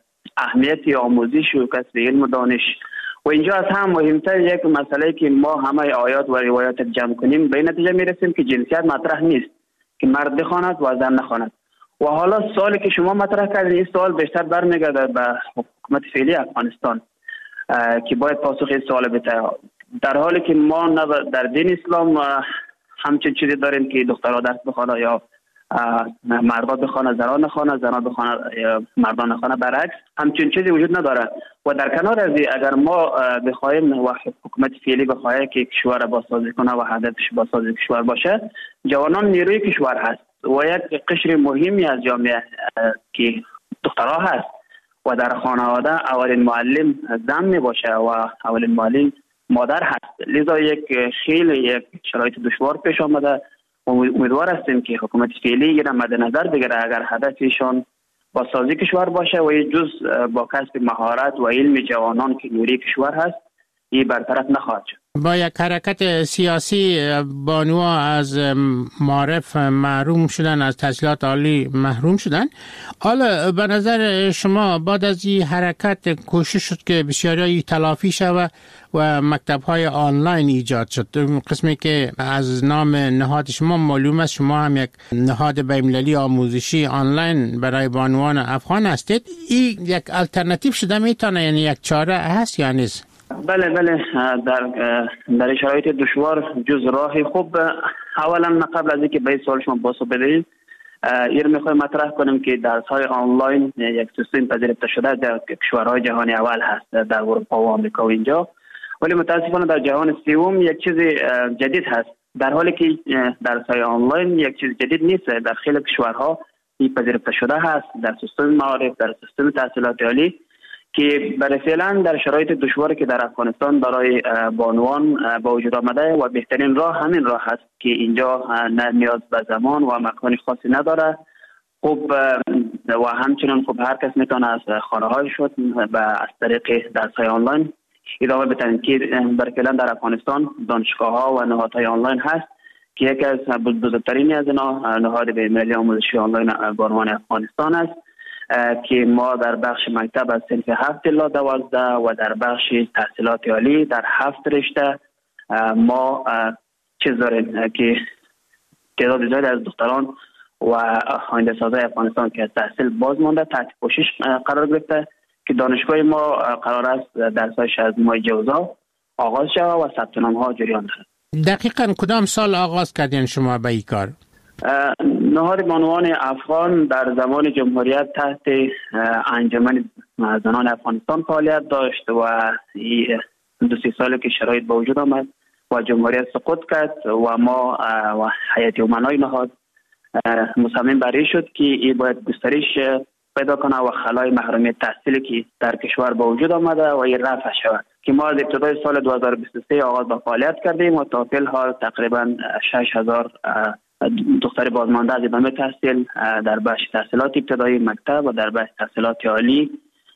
اهمیت آموزش و کسب علم و دانش. و اینجا از هم مهمتر یک مسئله که ما همه آیات و روایات جمع کنیم به نتیجه میرسیم که جنسیت مطرح نیست، که مرد بخواند و زن نخواند. و حالا سوالی که شما مطرح کردید این سوال بیشتر برمیگرده به حکومت فعلی افغانستان که باید پاسخ این سوال بده، در حالی که ما در دین اسلام همچین چیزی داریم که دخترها درس بخوانند یا مردا بخوانه زنان نخوانه، زنان بخوانه مردان نخوانه، برعکس همچین چیزی وجود نداره. و در کنار از اگر ما بخوایم و حکومت فعلی بخواه که کشور بازسازی کنه و هدفش بازسازی کشور باشه، جوانان نیروی کشور هست و یک قشر مهمی از جامعه که دخترها هست و در خانواده اولین معلم زن می باشه و اولین معلم مادر هست. لذا یک شرایط دشوار پیش آمده. امیدوار هستیم که حکومت فعلی این مد نظر بگیره اگر هدفشان با سازی کشور باشه و جز با کسب مهارت و علم جوانان که نیروی کشور هست این برطرف نخواهد شد. با یک حرکت سیاسی بانوها از معارف محروم شدن، از تحصیلات عالی محروم شدن. حالا به نظر شما بعد از این حرکت کوشش شد که بسیاری تلافی شود و مکتب‌های آنلاین ایجاد شد. قسمی که از نام نهاد شما معلوم است شما هم یک نهاد بین‌المللی آموزشی آنلاین برای بانوان افغان هستید. این یک الटरनेटिव شده میتونه، یعنی یک چاره هست یا نیست؟ بله در شرایط دشوار جز راه خوب اولا قبل از اینکه به سوال شما پاسخ بدهیم این میخوایم مطرح کنیم که درس‌های آنلاین یک سیستم پذیرفته شده در کشورهای جهان اول هست، در اروپا و آمریکا و اینجا، ولی متاسفانه در جهان سوم یک چیز جدید هست، در حالی که درس‌های آنلاین یک چیز جدید نیست. در خیلی کشورها این پذیرفته شده هست در سیستم معارف، در سیستم تحصیلات عالی، که برای فعلا در شرایط دشواری که در افغانستان برای بانوان با وجود آمده و بهترین راه همین راه هست که اینجا نه نیاز به زمان و مکان خاصی نداره. خوب و همچنین خوب هر کس میتونه از خانه های شد از طریق درس‌های آنلاین ادامه بده، که برای فعلا در افغانستان دانشگاه ها و نهادهای آنلاین هست که یکی از بزرگترین از اینا نهاد بین‌المللی آموزشی آنلاین بانوان افغانستان است که ما در بخش مکتب از صنف 7 الی 12 و در بخش تحصیلات عالی در 7 رشته ما چیز داریم که تعداد زیادی از دختران و آینده سازای افغانستان که از تحصیل باز مانده تحت پوشش قرار گرفته که دانشگاه ما قرار است درسایش از ماه جوزا آغاز شود و ثبت نام ها جریان دارد. دقیقاً کدام سال آغاز کردین شما به این کار؟ نهاد بانوان افغان در زمان جمهوریت تحت انجمن زنان افغانستان فعالیت داشت و 2-3 سالی که شرایط به وجود آمد و جمهوریت سقوط کرد و ما و هیئت امنای نهاد مصمم بر این شد که این باید گسترش پیدا کنه و خلای محرومیت تحصیلی که در کشور به وجود آمده و این رفع شود که ما از ابتدای سال 2023 آغاز به فعالیت کردیم و تا فعل حال تقریبا 6000 دختر بازمانده از ادامه تحصیل در بخش تحصیلات ابتدایی مکتب و در بخش تحصیلات عالی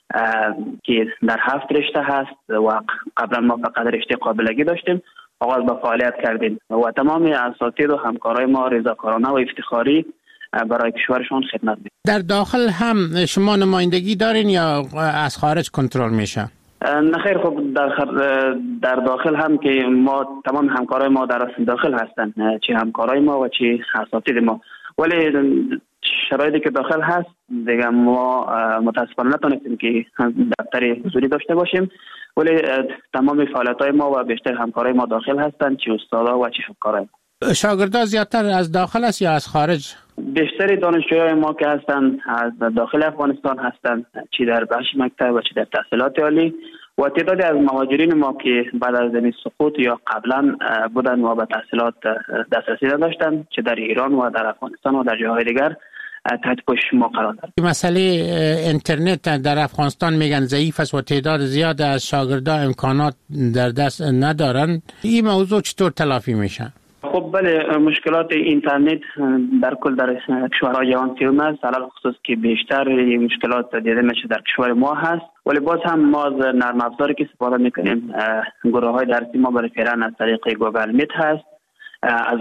که در 7 رشته هست و قبلا ما فقط رشته قابلگی داشتیم آغاز به فعالیت کردیم و تمام اساتید و همکارای ما رضاکارانه و افتخاری برای کشورشان خدمت می‌کنند. در داخل هم شما نمایندگی دارین یا از خارج کنترل میشه؟ نخیر، خب در داخل هم که ما تمام همکارای ما در داخل هستند، چه همکارای ما و چه اساتید ما، ولی شرایطی که داخل هست دیگه ما متاسفانه نتونستیم که دفتر حضوری داشته باشیم، ولی تمام فعالیت‌های ما و بیشتر همکارای ما داخل هستند، چه استادا و چه همکارای ما. شاگردان زیادتر از داخل است یا از خارج؟ بیشتر دانشجویان ما که هستند از داخل افغانستان هستند، چه در بخش مکتب و چه در تحصیلات عالی، و تعدادی از مهاجرین ما که بعد از سقوط یا قبلا بودن و به تحصیلات دسترسی نداشتند، چه در ایران و در افغانستان و در جاهای دیگر تحت پوشش ما قرار دارد. مسئله اینترنت در افغانستان میگن ضعیف است و تعداد زیاد از شاگردان امکانات در دست ندارند. این موضوع چطور تلافی میشه؟ خب بله، مشکلات اینترنت در کل در کشورهای جهان سوم است، علل خصوص که بیشتر مشکلات دیده میشه در کشور ما هست، ولی باز هم ما از نرم افزاری که استفاده میکنیم، گروه های درسی ما برای فعلا از طریق گوگل میت هست، از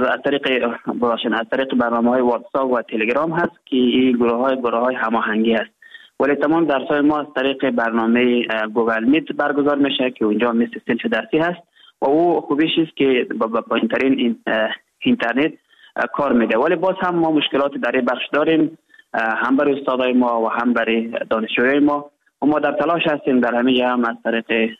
طریق برنامه های واتساپ و تلگرام هست که این گروه های هماهنگی است، ولی تمام درس‌های ما از طریق برنامه گوگل میت برگزار میشه که اونجا مثل سلف درسی هست و او خوبیش است که با اینترنت کار میده، ولی باز هم ما مشکلات در این بخش داریم، هم برای استادای ما و هم برای دانشجویان ما، و ما در تلاش هستیم در همه جا هم از طریق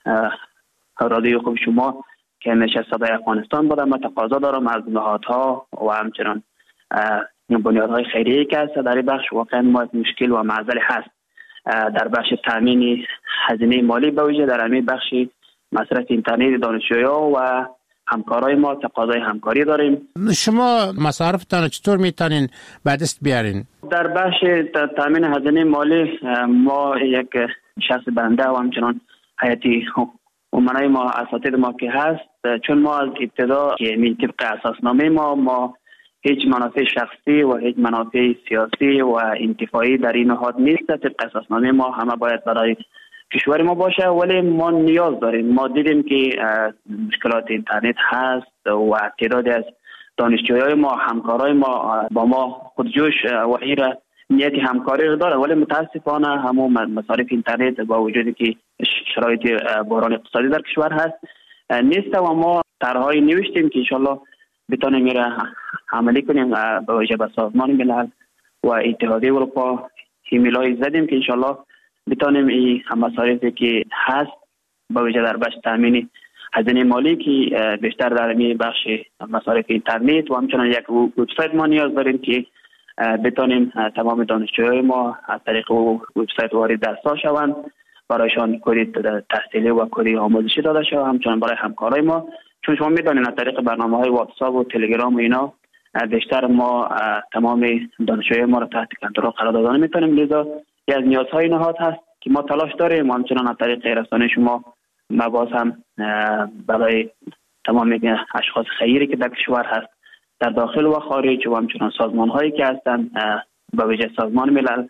رادیو خوب شما که همیشه صدای افغانستان بودم، من تقاضا دارم از نهادها و همچنان بنیادهای خیریه که هست در این بخش واقعا ما مشکل و معضل هست در بخش تامین هزینه مالی، به ویژه در همین بخش مصرف اینترنت دانشجویان و همکارای ما تقاضای همکاری داریم. شما مصارفتان چطور میتونین به دست بیارین؟ در بخش تامین هزینه مالی ما یک شخص بنده و همچنان هیئتی امنای ما اساتید ما که هست، چون ما از ابتدا یعنی طبق اساسنامه ما هیچ منافع شخصی و هیچ منافع سیاسی و انتفاعی در این نهاد نیست. طبق اساسنامه ما همه باید برای کشور ما باشه، ولی ما نیاز داریم. ما دیدیم که مشکلات اینترنت هست و تعدادی از دانشجویان ما، همکارای ما با ما خودجوش و ایره نیت همکاری رو داره، ولی متاسفانه همون مصارف اینترنت با وجودی که شرایط بحران اقتصادی در کشور هست نیست و ما طرح‌های نوشتیم که انشالله بتونیم میره عملی کنیم با وجه به سازمان ملل و اتحادیه اروپا ایمیل‌های زدیم که انشالله بتونیم این مصارفی که هست با وجه در بخش تامین هزینه مالی که بیشتر در می بخش مصارف اینترنت و همچنان یک وبسایت ما نیاز داریم که بتونیم تمام دانشجویان ما از طریق وبسایت وارد درس‌ها شوند، برایشان کد تحصیلی و کد آموزشی داده شود، همچنان برای همکارای ما، چون شما میدونید از طریق برنامه‌های واتساپ و تلگرام و اینا بیشتر ما تمام دانشجویان ما را تحت کنترل قرار دادن میتونیم، لذا یک از نیازهای نهاد هست که ما تلاش داریم و همچنان از طریق رسانه شما باز هم برای تمام اشخاص خیری که در کشور هست در داخل و خارج و همچنان سازمان هایی که هستند به ویژه سازمان ملل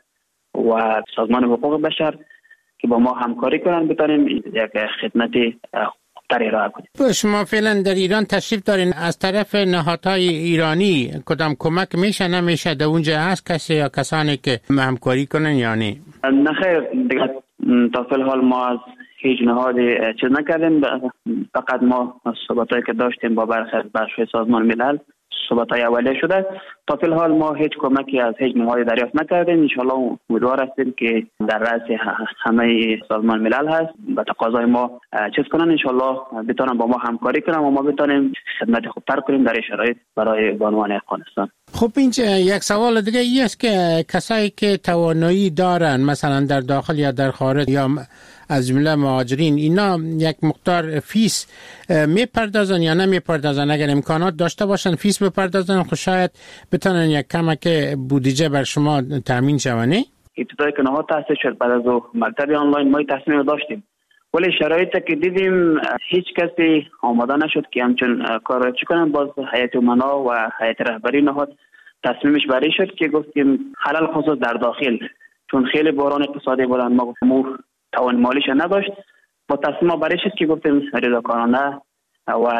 و سازمان حقوق بشر که با ما همکاری کنند بتونیم یک خدمت خوبتر ارائه کنیم. شما فعلا در ایران تشریف دارین، از طرف نهادهای ایرانی کدام کمک میشه نمیشه در اونجا هست کسی یا کسانی که همکاری کنن یا نه؟ نخیر، دیگه تا فی الحال ما از هیچ نهادی چیز نکردیم، فقط ما صحبتایی که داشتیم با برخی از بخش‌های سازمان ملل صحبت‌های اولیه شده. تا فی الحال ما هیچ کمکی از هیچ نهادی دریافت نکردیم. ان شاءالله امیدوار هستیم که در رأس همه سازمان ملل هست به تقاضای ما چیز کنن، ان شاءالله بتونن با ما همکاری کنن و ما بتونیم خدمت خوبتر کنیم در این شرایط برای بانوان افغانستان. خب اینجا یک سوال دیگه ای است که کسایی که توانایی دارن مثلا در داخل یا در خارج یا از جمله مهاجرین، اینا یک مقدار فیس میپردازن یا نمیپردازن؟ اگر امکانات داشته باشن فیس بپردازن خب شاید بتونن یک کمک بودجه بر شما تامین شونه. ابتدای که نهاد تاسیس شد بعد از مکتب آنلاین ما تصمیم داشتیم، ولی شرایطی که دیدیم هیچ کسی آماده نشد که همچون کار را چی کنن. باز هیئت امنا و هیئت رهبری نهاد تصمیمش برای شد که گفتیم خلل خصوص در داخل، چون خیلی بحران اقتصادی بود، ما توان مالیش نداشت، با تصمیم برای شد که گفتیم رضاکارانه و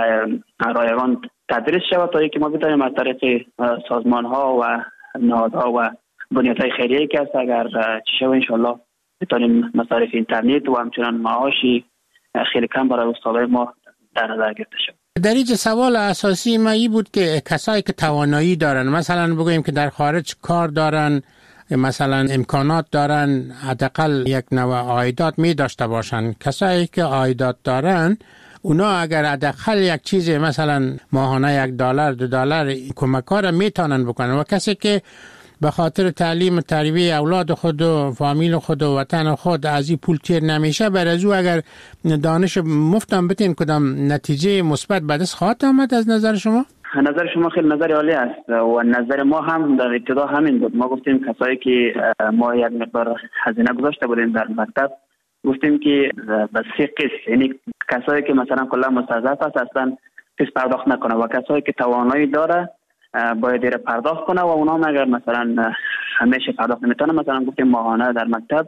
رایگان تدریس شود تا اینکه ما بتوانیم از طریق سازمان ها و نهادها و بنیادهای خیریه که هست اگر چی شود انشالله بتوانیم مصارف اینترنت و همچنان معاشی خیلی کم برای استادای ما در نظر گرفته شد. در اینجا سوال اساسی ما این بود که کسایی که توانایی دارن، مثلا بگوییم که در خارج کار دارن، مثلا امکانات دارن، حداقل یک نوع عایدات می داشته باشن، کسایی که عایدات دارن اونا اگر حداقل یک چیز مثلا ماهانه $1 $2 کمک‌ها را میتونن بکنن، و کسی که به خاطر تعلیم و تربیت اولاد خود و فامیل خود و وطن خود از این پول تیر نمیشه، برای از او اگر دانش مفتم بتین کدام نتیجه مثبت به دست خواهد آمد از نظر شما؟ نظر شما خیلی نظر عالی است و نظر ما هم در ابتدا همین بود. ما گفتیم کسایی که ما یک مقدار هزینه گذاشته بودیم در مکتب، گفتیم که به 3 قسم، یعنی کسایی که مثلا کلا مستضعف است اصلا فیس پرداخت نکنه و کسایی که توانایی داره باید دیر پرداخت کنه و اونا هم اگر مثلا همیشه پرداخت نمیتونه، مثلا گفتیم ماهانه در مکتب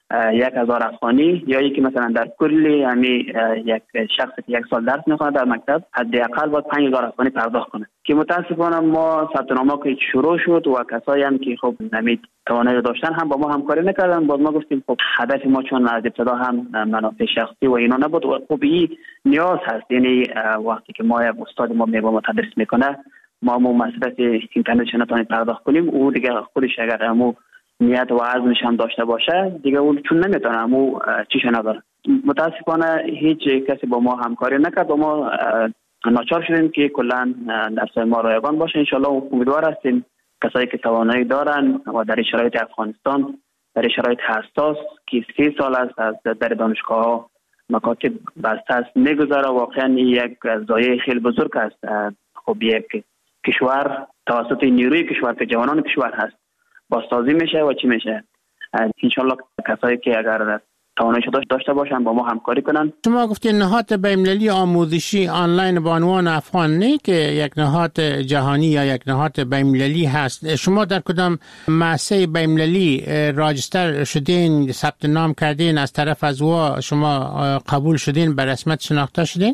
1000 افغانی، یا یکی مثلا در کل یعنی یک شخص که 1 سال درس میخونه در مکتب حداقل باید 5000 افغانی پرداخت کنه. که متاسفانه ما ثبت نامه که شروع شد و کسایی هم که خب نمید توانایی داشتن هم با ما همکاری نکردن. باز ما گفتیم خب هدف ما چون از ابتدا هم منافع شخصی و اینا نبود و خب این نیاز هست، یعنی وقتی که ما یک استاد ما میبا تدریس میکنه ما مصرف اینترنتش نتونیم پرداخت کنیم، او دیگه خودش اگر همو نیت و عزمش هم داشته باشه دیگه اون چون نمیتونه همو چیش نداره. متاسفانه هیچ کسی با ما همکاری نکرد و ما ناچار شدیم که کلا درسای ما رایگان باشه. انشالله امیدوار هستیم کسایی که توانایی دارن و در شرایط افغانستان، در شرایط حساس که 3 سال است از در دانشگاه ها مکاتب بسته است میگذاره، واقعا یک ضایعه خیلی بزرگ است. خب یک کشور توسط نیروی کشور که جوانان کشور هست بازسازی میشه و چی میشه. انشالله کسایی که اگر تواناییش داشته باشن با ما همکاری کنن. شما گفتین نهاد بین‌المللی آموزشی آنلاین با عنوان افغان نه که یک نهاد جهانی یا یک نهاد بین‌المللی هست، شما در کدام مؤسسه بین‌المللی راجستر شدین، ثبت نام کردین، از طرف از او شما قبول شدین، به رسمیت شناخته شدین؟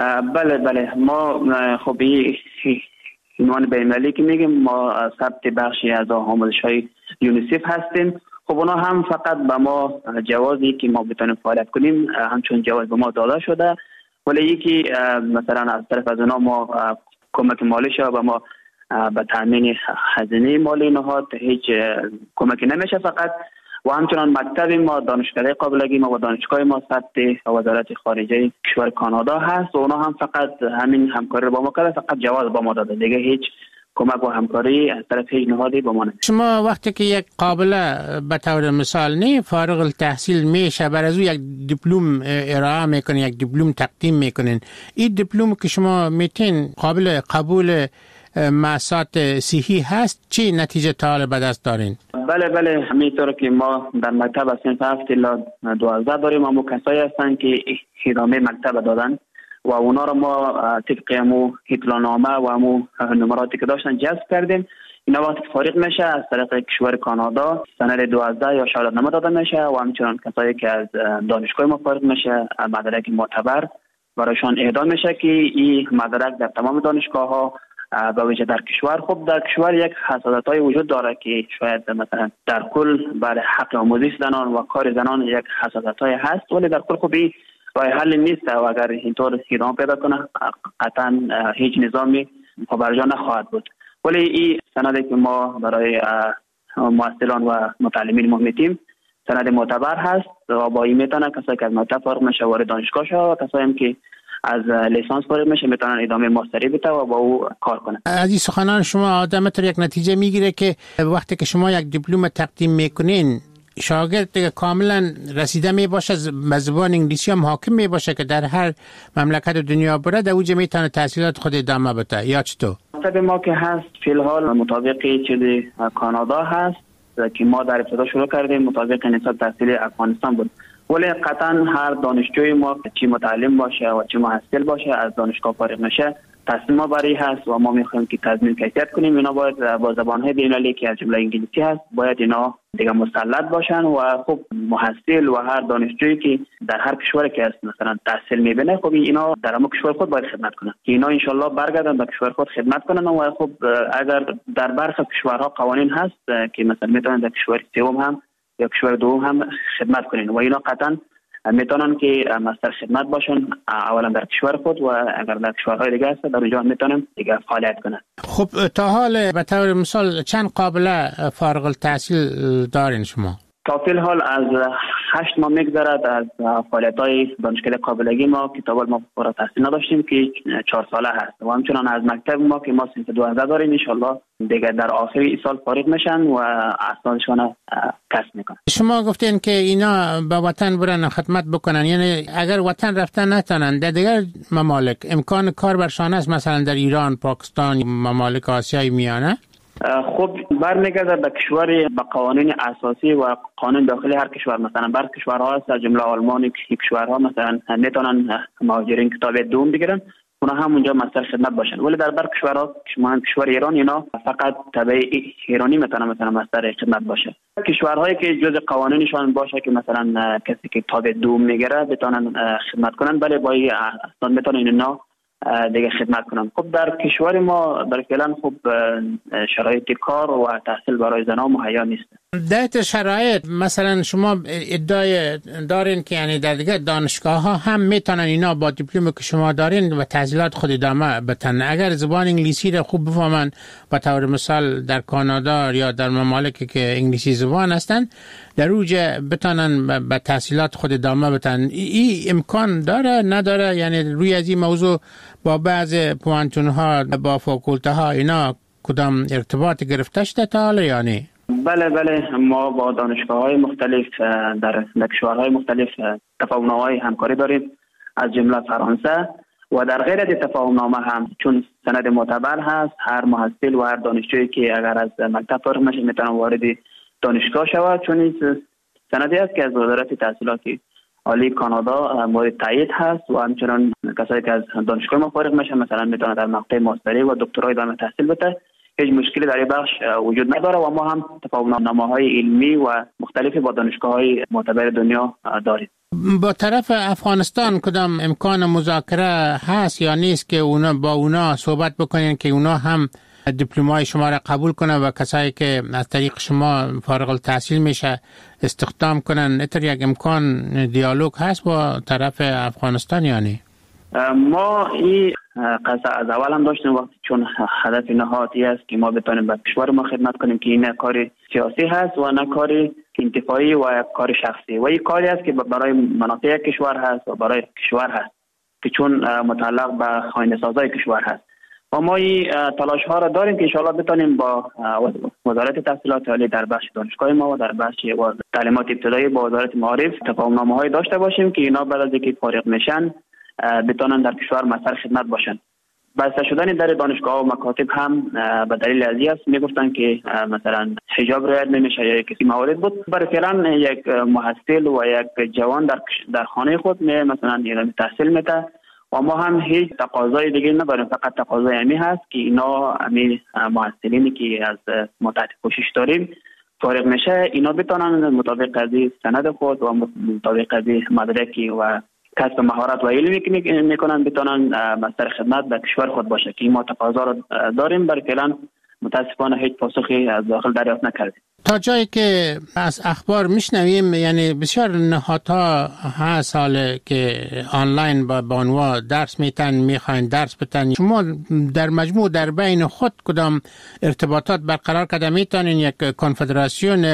بله ما خب عنوان بین‌المللی که میگیم ما ثبت بخشی از آموزش‌های یونیسف هستیم. خب اونا هم فقط به ما جوازی که ما بتونیم فعالیت کنیم همچون جواز به ما داده شده، ولی یکی مثلا از طرف از اونا ما کمک مالی شده و ما به تامین هزینه مالی نهاد هیچ کمکی نمیشه فقط. و همچنان مکتب ما، دانشکده قابلگی ما و دانشگاه ما ثبت وزارت خارجه کشور کانادا هست و اونا هم فقط همین همکاری رو با ما کرده، فقط جواز با ما داده، دیگه هیچ کمک و همکاری از طرف هیچ نهادی با ما نمیشه. شما وقتی که یک قابله به طور مثال نه فارغ التحصیل میشه، برای از یک دیپلم ارائه میکنین، یک دیپلم تقدیم میکنین، این دیپلم که شما میتین قابل قبول مؤسسات صحی هست، چی نتیجه تا به دست دارین؟ بله همینطور که ما در مکتب از صنف 7 تا 12 داریم، اما کسایی هستن که ادامه مکتب دادن و اونا رو ما طبق همو اطلاعنامه و همو نمراتی که داشتن جذب کردیم. اینا وقتی فارغ میشه از طریق کشور کانادا سند 12 یا شهادتنامه داده میشه و همچنان کسایی که از دانشگاه ما فارغ میشه مدرک معتبر برایشان اهدا میشه که این مدرک در تمام دانشگاه ها به ویژه در کشور، خب در کشور یک حساسیت‌های وجود داره که شاید مثلا در کل برای حق آموزش زنان و کار زنان یک حساسیت‌های هست، ولی در کل خب این راه حل نیست و اگر اینطور ادامه پیدا کنه قطعا هیچ نظامی برجا نخواهد بود. ولی این سندی که ما برای معسلان و متعلمین مهمتیم سند معتبر هست و با این میتونه کسایی که از مکتب فارغ میشه وارد دانشگاه شه و کسایی هم که از لیسانس فارغ میشه میتونن ادامه ماستری بده و با او کار کنه. از این سخنان شما آدم تو یک نتیجه میگیره که وقتی که شما یک دیپلم تقدیم میکنین شاگرد کاملا رسیده می باشه، به زبان انگلیسی هم حاکم می باشه که در هر مملکت دنیا بره در اوجه میتونه تحصیلات خود ادامه بده، یا چطور؟ مطلب ما که هست فی الحال مطابق چیز کانادا هست که ما در ابتدا شروع کردیم مطابق نصاب تحصیلی افغانستان بود ولی قطعا هر دانشجوی ما چه متعلم باشه و چه محصل باشه از دانشگاه فارغ نشه تصمیم ما برای هست و ما میخوایم که تضمین کیفیت کنیم. اینا باید با زبانهای بین‌المللی که از جمله انگلیسی هست باید اینا دیگه مسلط باشن و خب محصل و هر دانشجویی که در هر کشوری که است مثلا تحصیل میبینه خب اینا در همون کشور خود باید خدمت کنن که اینا ان شاء الله برگردن به کشور خود خدمت کنن. و خب اگر در برخی کشورها قوانین هست که مثلا میتونن در کشور سوم هم یا کشور دوم هم خدمت کنن و اینا قطعا میتونن که مستر خدمت باشن اولا در کشور خود و اگر در کشورهای دیگه هست در اونجا میتونن دیگه فعالیت کنن. خب تا حال به طور مثال چند قابله فارغ التحصیل دارین شما؟ تا فی الحال از 8 ماه میگذرد از فعالیت‌های دانشکده قابلگی ما که تا ما فارغ التحصیل نداشتیم که 4 ساله هست و همچنان از مکتب ما که ما صنف 12 داریم ان شاء الله دیگه در آخر این سال فارغ میشن و اسنادشون کسب میکنن. شما گفتین که اینا به وطن برن خدمت بکنن، یعنی اگر وطن رفتن نتونن در دیگر ممالک امکان کار برشان است، مثلا در ایران، پاکستان، ممالک آسیای میانه؟ خب برمیگرده به کشور به قوانین اساسی و قانون داخلی هر کشور. مثلا بر کشورها هست از جمله آلمان که کشورها مثلا میتونن مهاجرین کتاب دوم بگیرن اونا هم اونجا مستر خدمت باشن، ولی در بر کشورها کشور ایران اینا فقط تبع ایرانی میتونن مثلا مستر خدمت باشه. کشورهایی که جز قوانینشان باشه که مثلا کسی که کتاب دوم میگیره بتونن خدمت کنن، بله با اسناد میتونن اینا دیگه خدمت کنم. خب در کشور ما در فعلا خب شرایط کار و تحصیل برای زنان مهیا نیست. در شرایط مثلا شما ادعای دارین که یعنی در دیگه دانشگاه ها هم میتونن اینا با دیپلمی که شما دارین و تحصیلات خود ادامه بدن اگر زبان انگلیسی را خوب بفهمن، به طور مثال در کانادا یا در ممالکی که انگلیسی زبان هستن در اوجه بتونن به تحصیلات خود ادامه بدن. این امکان داره نداره؟ یعنی روی از این موضوع با بعض پوانتون ها با فاکولته ها اینا کدام ارتباط گرفته شده تا حالا یا نه؟ بله ما با دانشگاه‌های مختلف در کشورهای مختلف تفاهم‌نامه‌های همکاری داریم از جمله فرانسه و در غیر از تفاهم‌نامه هم چون سند معتبر هست هر محصل و هر دانشجویی که اگر از مکتب فارغ نشه میتونه وارد دانشگاه شود، چون این سندی است که از وزارت تحصیلات عالی کانادا مورد تایید هست و همچنان کسایی که از دانشگاه ما فارغ میشن مثلا میتونه در مقطع ماستری و دکترای ادامه تحصیل بده، هیچ مشکلی در این بخش وجود نداره و ما هم تفاهم‌نامه‌های علمی و مختلفی با دانشگاه‌های معتبر دنیا داریم. با طرف افغانستان کدام امکان مذاکره هست یا نیست که اونا با اونا صحبت بکنین که اونا هم دیپلمای شما را قبول کنن و کسایی که از طریق شما فارغ التحصیل میشه استخدام کنن؟ اتر یک امکان دیالوگ هست با طرف افغانستان یا نه؟ ما این قصد از اول هم داشتیم وقتی چون هدف نهایی است که ما بتونیم به کشور ما خدمت کنیم که این کار سیاسی هست و نه کار انتفاعی و کار شخصی و این کاری است که برای منافع کشور هست و برای کشور هست که چون متعلق به خواهنده‌سازای کشور هست و ما این تلاش ها را داریم که ان شاء الله بتونیم با وزارت تحصیلات عالی در بخش دانشگاه ما و در بخش تعلیمات ابتدایی با وزارت معارف تفاهم‌نامه‌های داشته باشیم که اینا بعد از اینکه فارغ میشن بتونن در کشور مستر خدمت باشن. بسته شدن در دانشگاه و مکاتب هم به دلیل ازی است میگفتن که مثلا حجاب رعایت نمیشه یا کسی موارد بود. برای فعلا یک محصل و یک جوان در خانه خود مثلا ادامه تحصیل میده و ما هم هیچ تقاضای دیگه نداریم، فقط تقاضای امی هست که اینا امی محصلینی که از ما تحت کوشش داریم فارغ میشه اینا بتونن مطابق از سند خود و مطابق از مدرکی و کسب مهارت و علمی که میکنن بتونن مستر خدمت به کشور خود باشه که ما تقاضا رو داریم. برای فعلا متاسفانه هیچ پاسخی از داخل دریافت نکردیم. تا جایی که از اخبار میشنویم یعنی بسیار نهادها هست حاله که آنلاین با بانوا درس میتن میخواین درس بتن. شما در مجموع در بین خود کدام ارتباطات برقرار کرده میتونین یک کنفدراسیون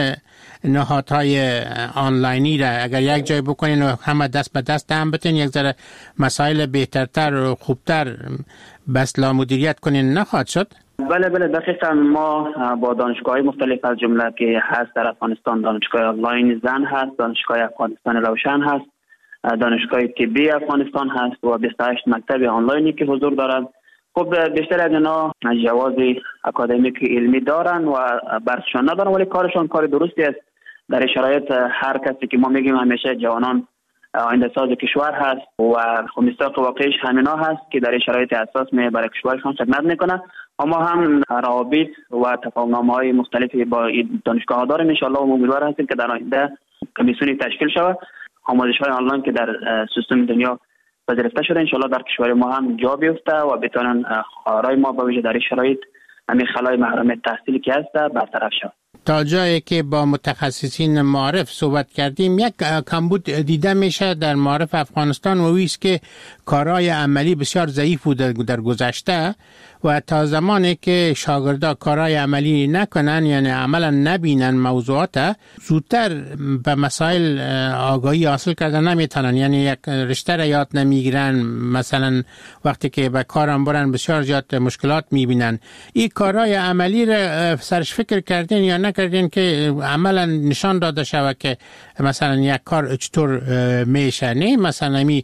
نهادهای آنلاینی را اگر یک جای بکنین و همه دست به دست هم بتین یک ذره مسائل بهترتر و خوبتر بسلا مدیریت کنین نخواهد شد؟ بله دقیقا ما با دانشگاه‌های مختلف از جمله که هست در افغانستان دانشگاه آنلاین زن هست، دانشگاه افغانستان روشن هست، دانشگاه طبی افغانستان هست و 28 مکتب آنلاینی که حضور دارند. خب بیشتر از اینا جواز اکادمیک علمی دارن و برسشان ندارن ولی کارشان کار درستی است. در شرایط هر کسی که ما میگیم همیشه جوانان آینده ساز کشور هست و مصداق واقعیش همینا هست که در شرایط اساس برای کشورشان خدمت میکنه. اما هم روابط و تفاهم‌نامه‌های مختلفی با دانشگاه‌ها داریم. ان شاءالله امیدوار هستیم که در آینده کمیسیونی تشکیل شود، آموزش‌های آنلاین که در سیستم دنیا پذیرفته شده ان شاءالله در کشور ما هم جا بیفته و بتونن خواهرای ما با وجه در شرایط همین خلای محرمیت تحصیلی که هست برطرف شود. تا جایی که با متخصصین معارف صحبت کردیم، یک کمبود دیده میشه در معارف افغانستان و ویست که کارهای عملی بسیار ضعیف بود در گذشته و تا زمانی که شاگردا کارهای عملی نکنن، یعنی عملا نبینن موضوعات، زودتر به مسائل آگاهی حاصل کردن نمیتونن. یعنی یک رشته را یاد نمیگیرن، مثلا وقتی که به کارم برن بسیار زیاد مشکلات میبینن. این کارهای عملی را سرش فکر کردین یا نکردین که عملا نشان داده شود که مثلا یک کار چطور میشه؟ نه مثلا می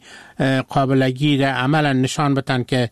قابلگی را عملا نشان بدن که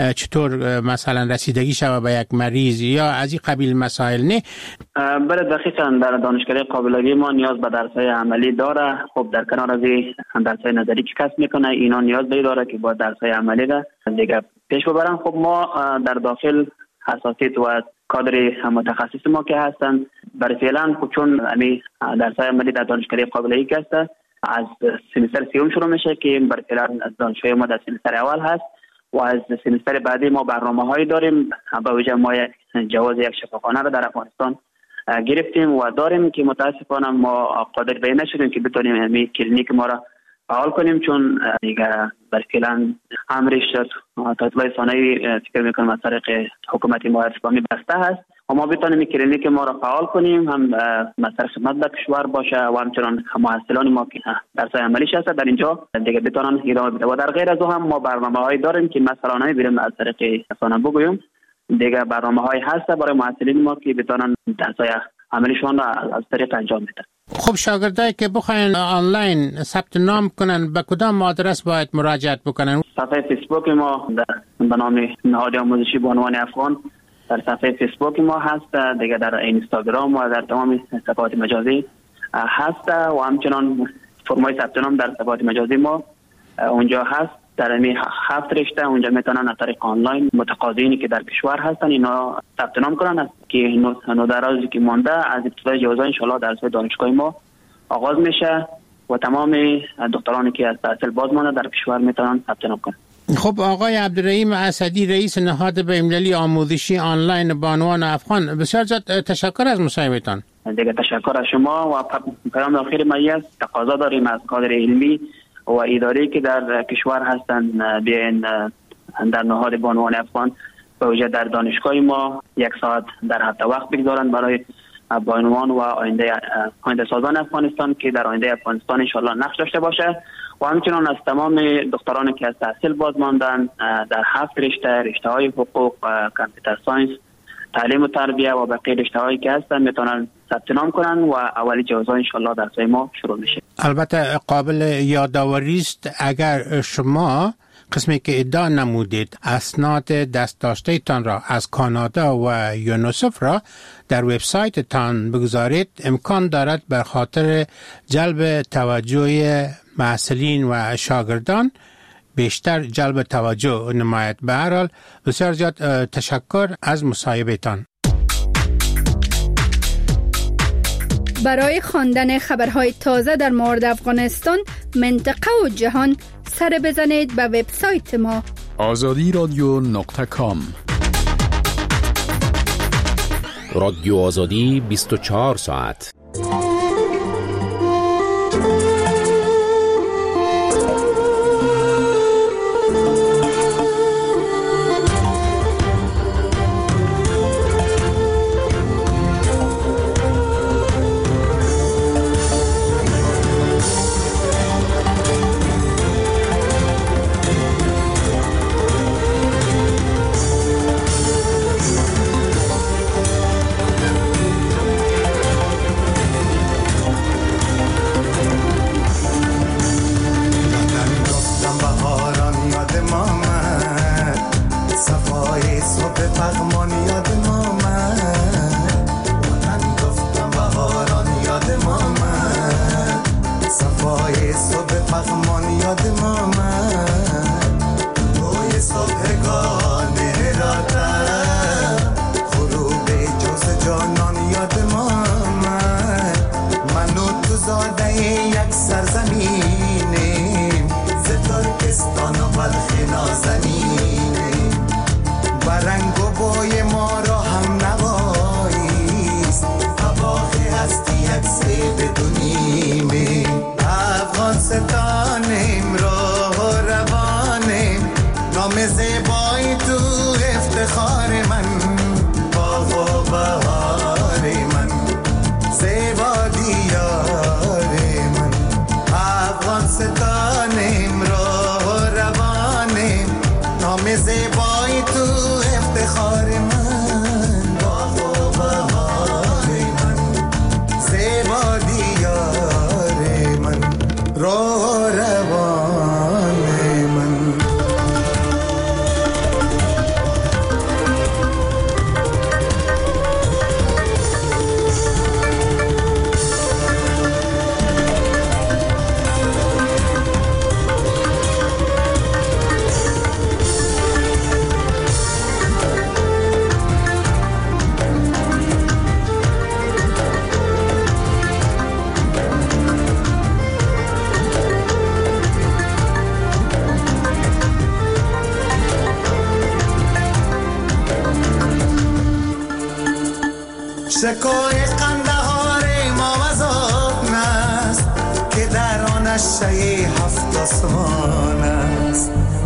چطور مثلا رسیدگی شود به یک مریض یا از این قبیل مسائل. نه بله دقیقاً در دانشکده قابلگی ما نیاز به درس‌های عملی داره. خب در کنار از این درس‌های نظری که کسب میکنه، اینا نیاز داره که با درس‌های عملی را دیگه پیش ببرن. خب ما در داخل حساسیت و کادر متخصص ما که هستن برای فعلا چون امی درس‌های عملی در دانشکده قابلگی که هست از سمستر سیوم شروع میشه که برای فعلا دانشجوی ما در سمستر اول هست و از سمستر بعدی ما برنامه‌هایی داریم. با وجه ما یک جواز یک شفاخانه را در افغانستان گرفتیم و داریم که متاسفانه ما قادر به این نشدیم که بتونیم همین کلینیک ما را فعال کنیم، چون دیگه برای فعلا امرش تا اطلاع ثانوی فکر میکنم از طریق حکومت ما اسلامی بسته هست و ما بتونیم کلینیک ما را فعال کنیم، هم مثلا خدمت به کشور باشه و همچنان محصلان ما که درس عملیش هست در اینجا دیگه بتونن ادامه بده. و در غیر از اون هم ما برنامه‌هایی داریم که مثلا نمی‌بریم از طریق رسانه بگویم، دیگه برنامه‌هایی هست برای محصلین ما که بتونن درس‌های عملیشون را از طریق انجام بدن. خب شاگردایی که بخواین آنلاین ثبت نام کنن به کدام آدرس باید مراجعت بکنن؟ صفحه فیسبوک ما به نام نهاد آموزشی بانوان افغان در صفحه فیسبوک ما هست، دیگه در اینستاگرام و در تمام صفحات مجازی هست و همچنان فرمای ثبت نام در صفحات مجازی ما اونجا هست. در این 7 رشته اونجا میتونن از طریق آنلاین متقاضیینی که در کشور هستن اینا ثبت نام کنن که نودرازی که مانده از ابتدای جوزا ان شاء الله درس دانشگاه ما آغاز میشه و تمام دخترانی که از تحصیل باز مانده در کشور میتونن ثبت نام کنن. خب آقای عبدالرحیم اسدی رئیس نهاد بین‌المللی آموزشی آنلاین بانوان افغان، بسیار زیاد تشکر از مصاحبهتان. دیگه تشکر از شما و پیام اخیر ما است تقاضا داریم از کادر علمی و اداری که در کشور هستند بیاین در نهاد بانوان افغان به ویژه در دانشگاه ما 1 ساعت در هفته وقت بگذارند برای بانوان و آینده سازان افغانستان که در آینده افغانستان ان شاء الله نقش داشته باشه و همچنان از تمام دخترانی که از تحصیل باز ماندن در 7 رشته‌های حقوق، کامپیوتر ساینس، تعلیم و تربیه و بقیه رشته‌هایی که هستن میتونن ثبت نام کنن و اولی جوزا ان شاء الله درسای ما شروع میشه. البته قابل یادآوری است اگر شما قسمی که ادعا نمودید اسناد دستداشته تان را از کانادا و یونیسف را در وبسایت تان بگذارید، امکان دارد به خاطر جلب توجه محصلین و شاگردان بیشتر جلب توجه نماید. به هر حال بسیار زیاد تشکر از مصاحبه تان. برای خواندن خبرهای تازه در مورد افغانستان، منطقه و جهان سر بزنید به وبسایت ما azadiradyo.com. رادیو آزادی 24 ساعت. شکوه قندهار ما وزان است که در آن شیء هفت آسمان است.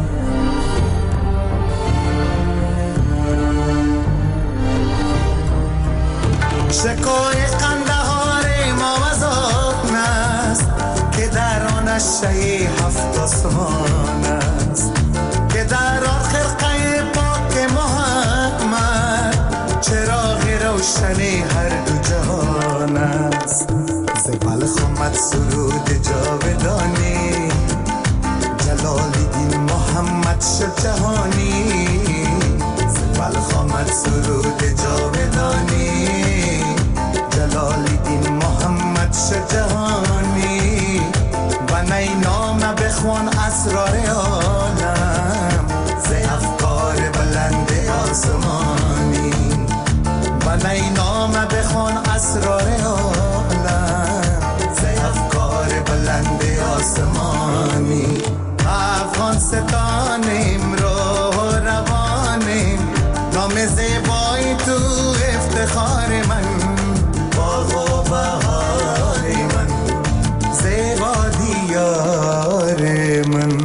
شکوه قندهار ما وزان است که در آن شیء هفت آسمان است، که در آن خرقه پاک محمد چراغ روشنی هر دو جهان است. ز بلخ آمد سرود جاودانی، جلال الدین محمد شد جهانی. ز بلخ آمد سرود جاودانی، جلال الدین محمد شد جهانی. و نی نام بخوان اسرار عالم ز افکار بلند آسمانی. و نی نام بخوان اسرار عالم ز افکار بلند آسمانی. افغان ستانیم رو روانیم، نام زیبایی تو افتخار من. باغ و بهار من، زیبا دیار من.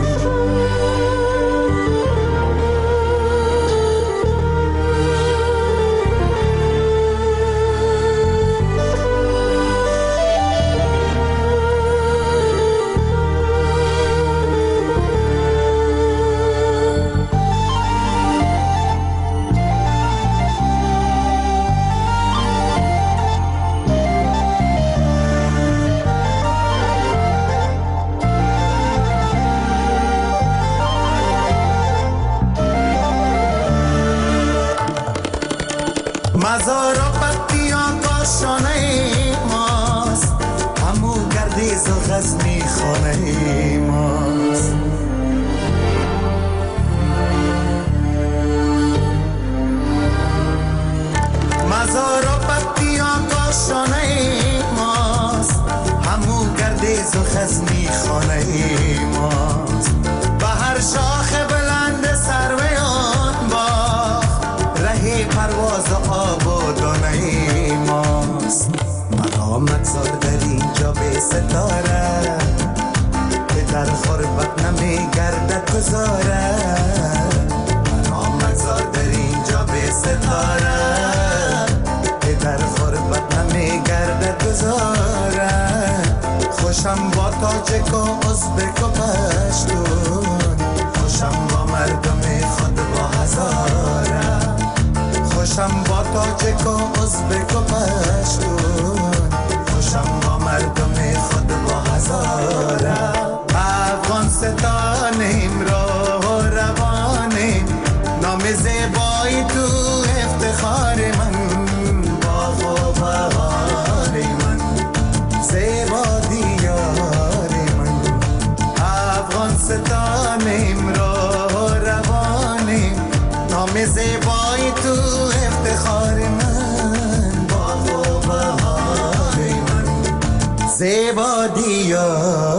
مزار و بطیان کاشانه ماست، همو گردیز و غزنی خانه ماست. مزار و بطیان کاشانه ماست، همو گردیز و غزنی خانه ماست. به هر شاخ بلند سروی آن باغ رهی پرواز و آب و دانه ماست. مقامت زار در اینجا به ستاره، که در خربت نمی گردد گذاره. مقامت زار در اینجا به ستاره، که در خربت نمی گردد گذاره. خوشم با تاجک و ازبک و پشتون، خوشم با مردم خود با هزاره. خوشم با تاجک و ازبک و پشتون، خوشم با مردم خود با هزاره. افغان ستانیم رو روانیم، نام زیبایی تو افتخار من. باغ و بهار من، زیبا دیار من. افغان ستانیم رو روانیم، نام زیبایی تو افتخار من. باغ و بهار من، زیبا دیار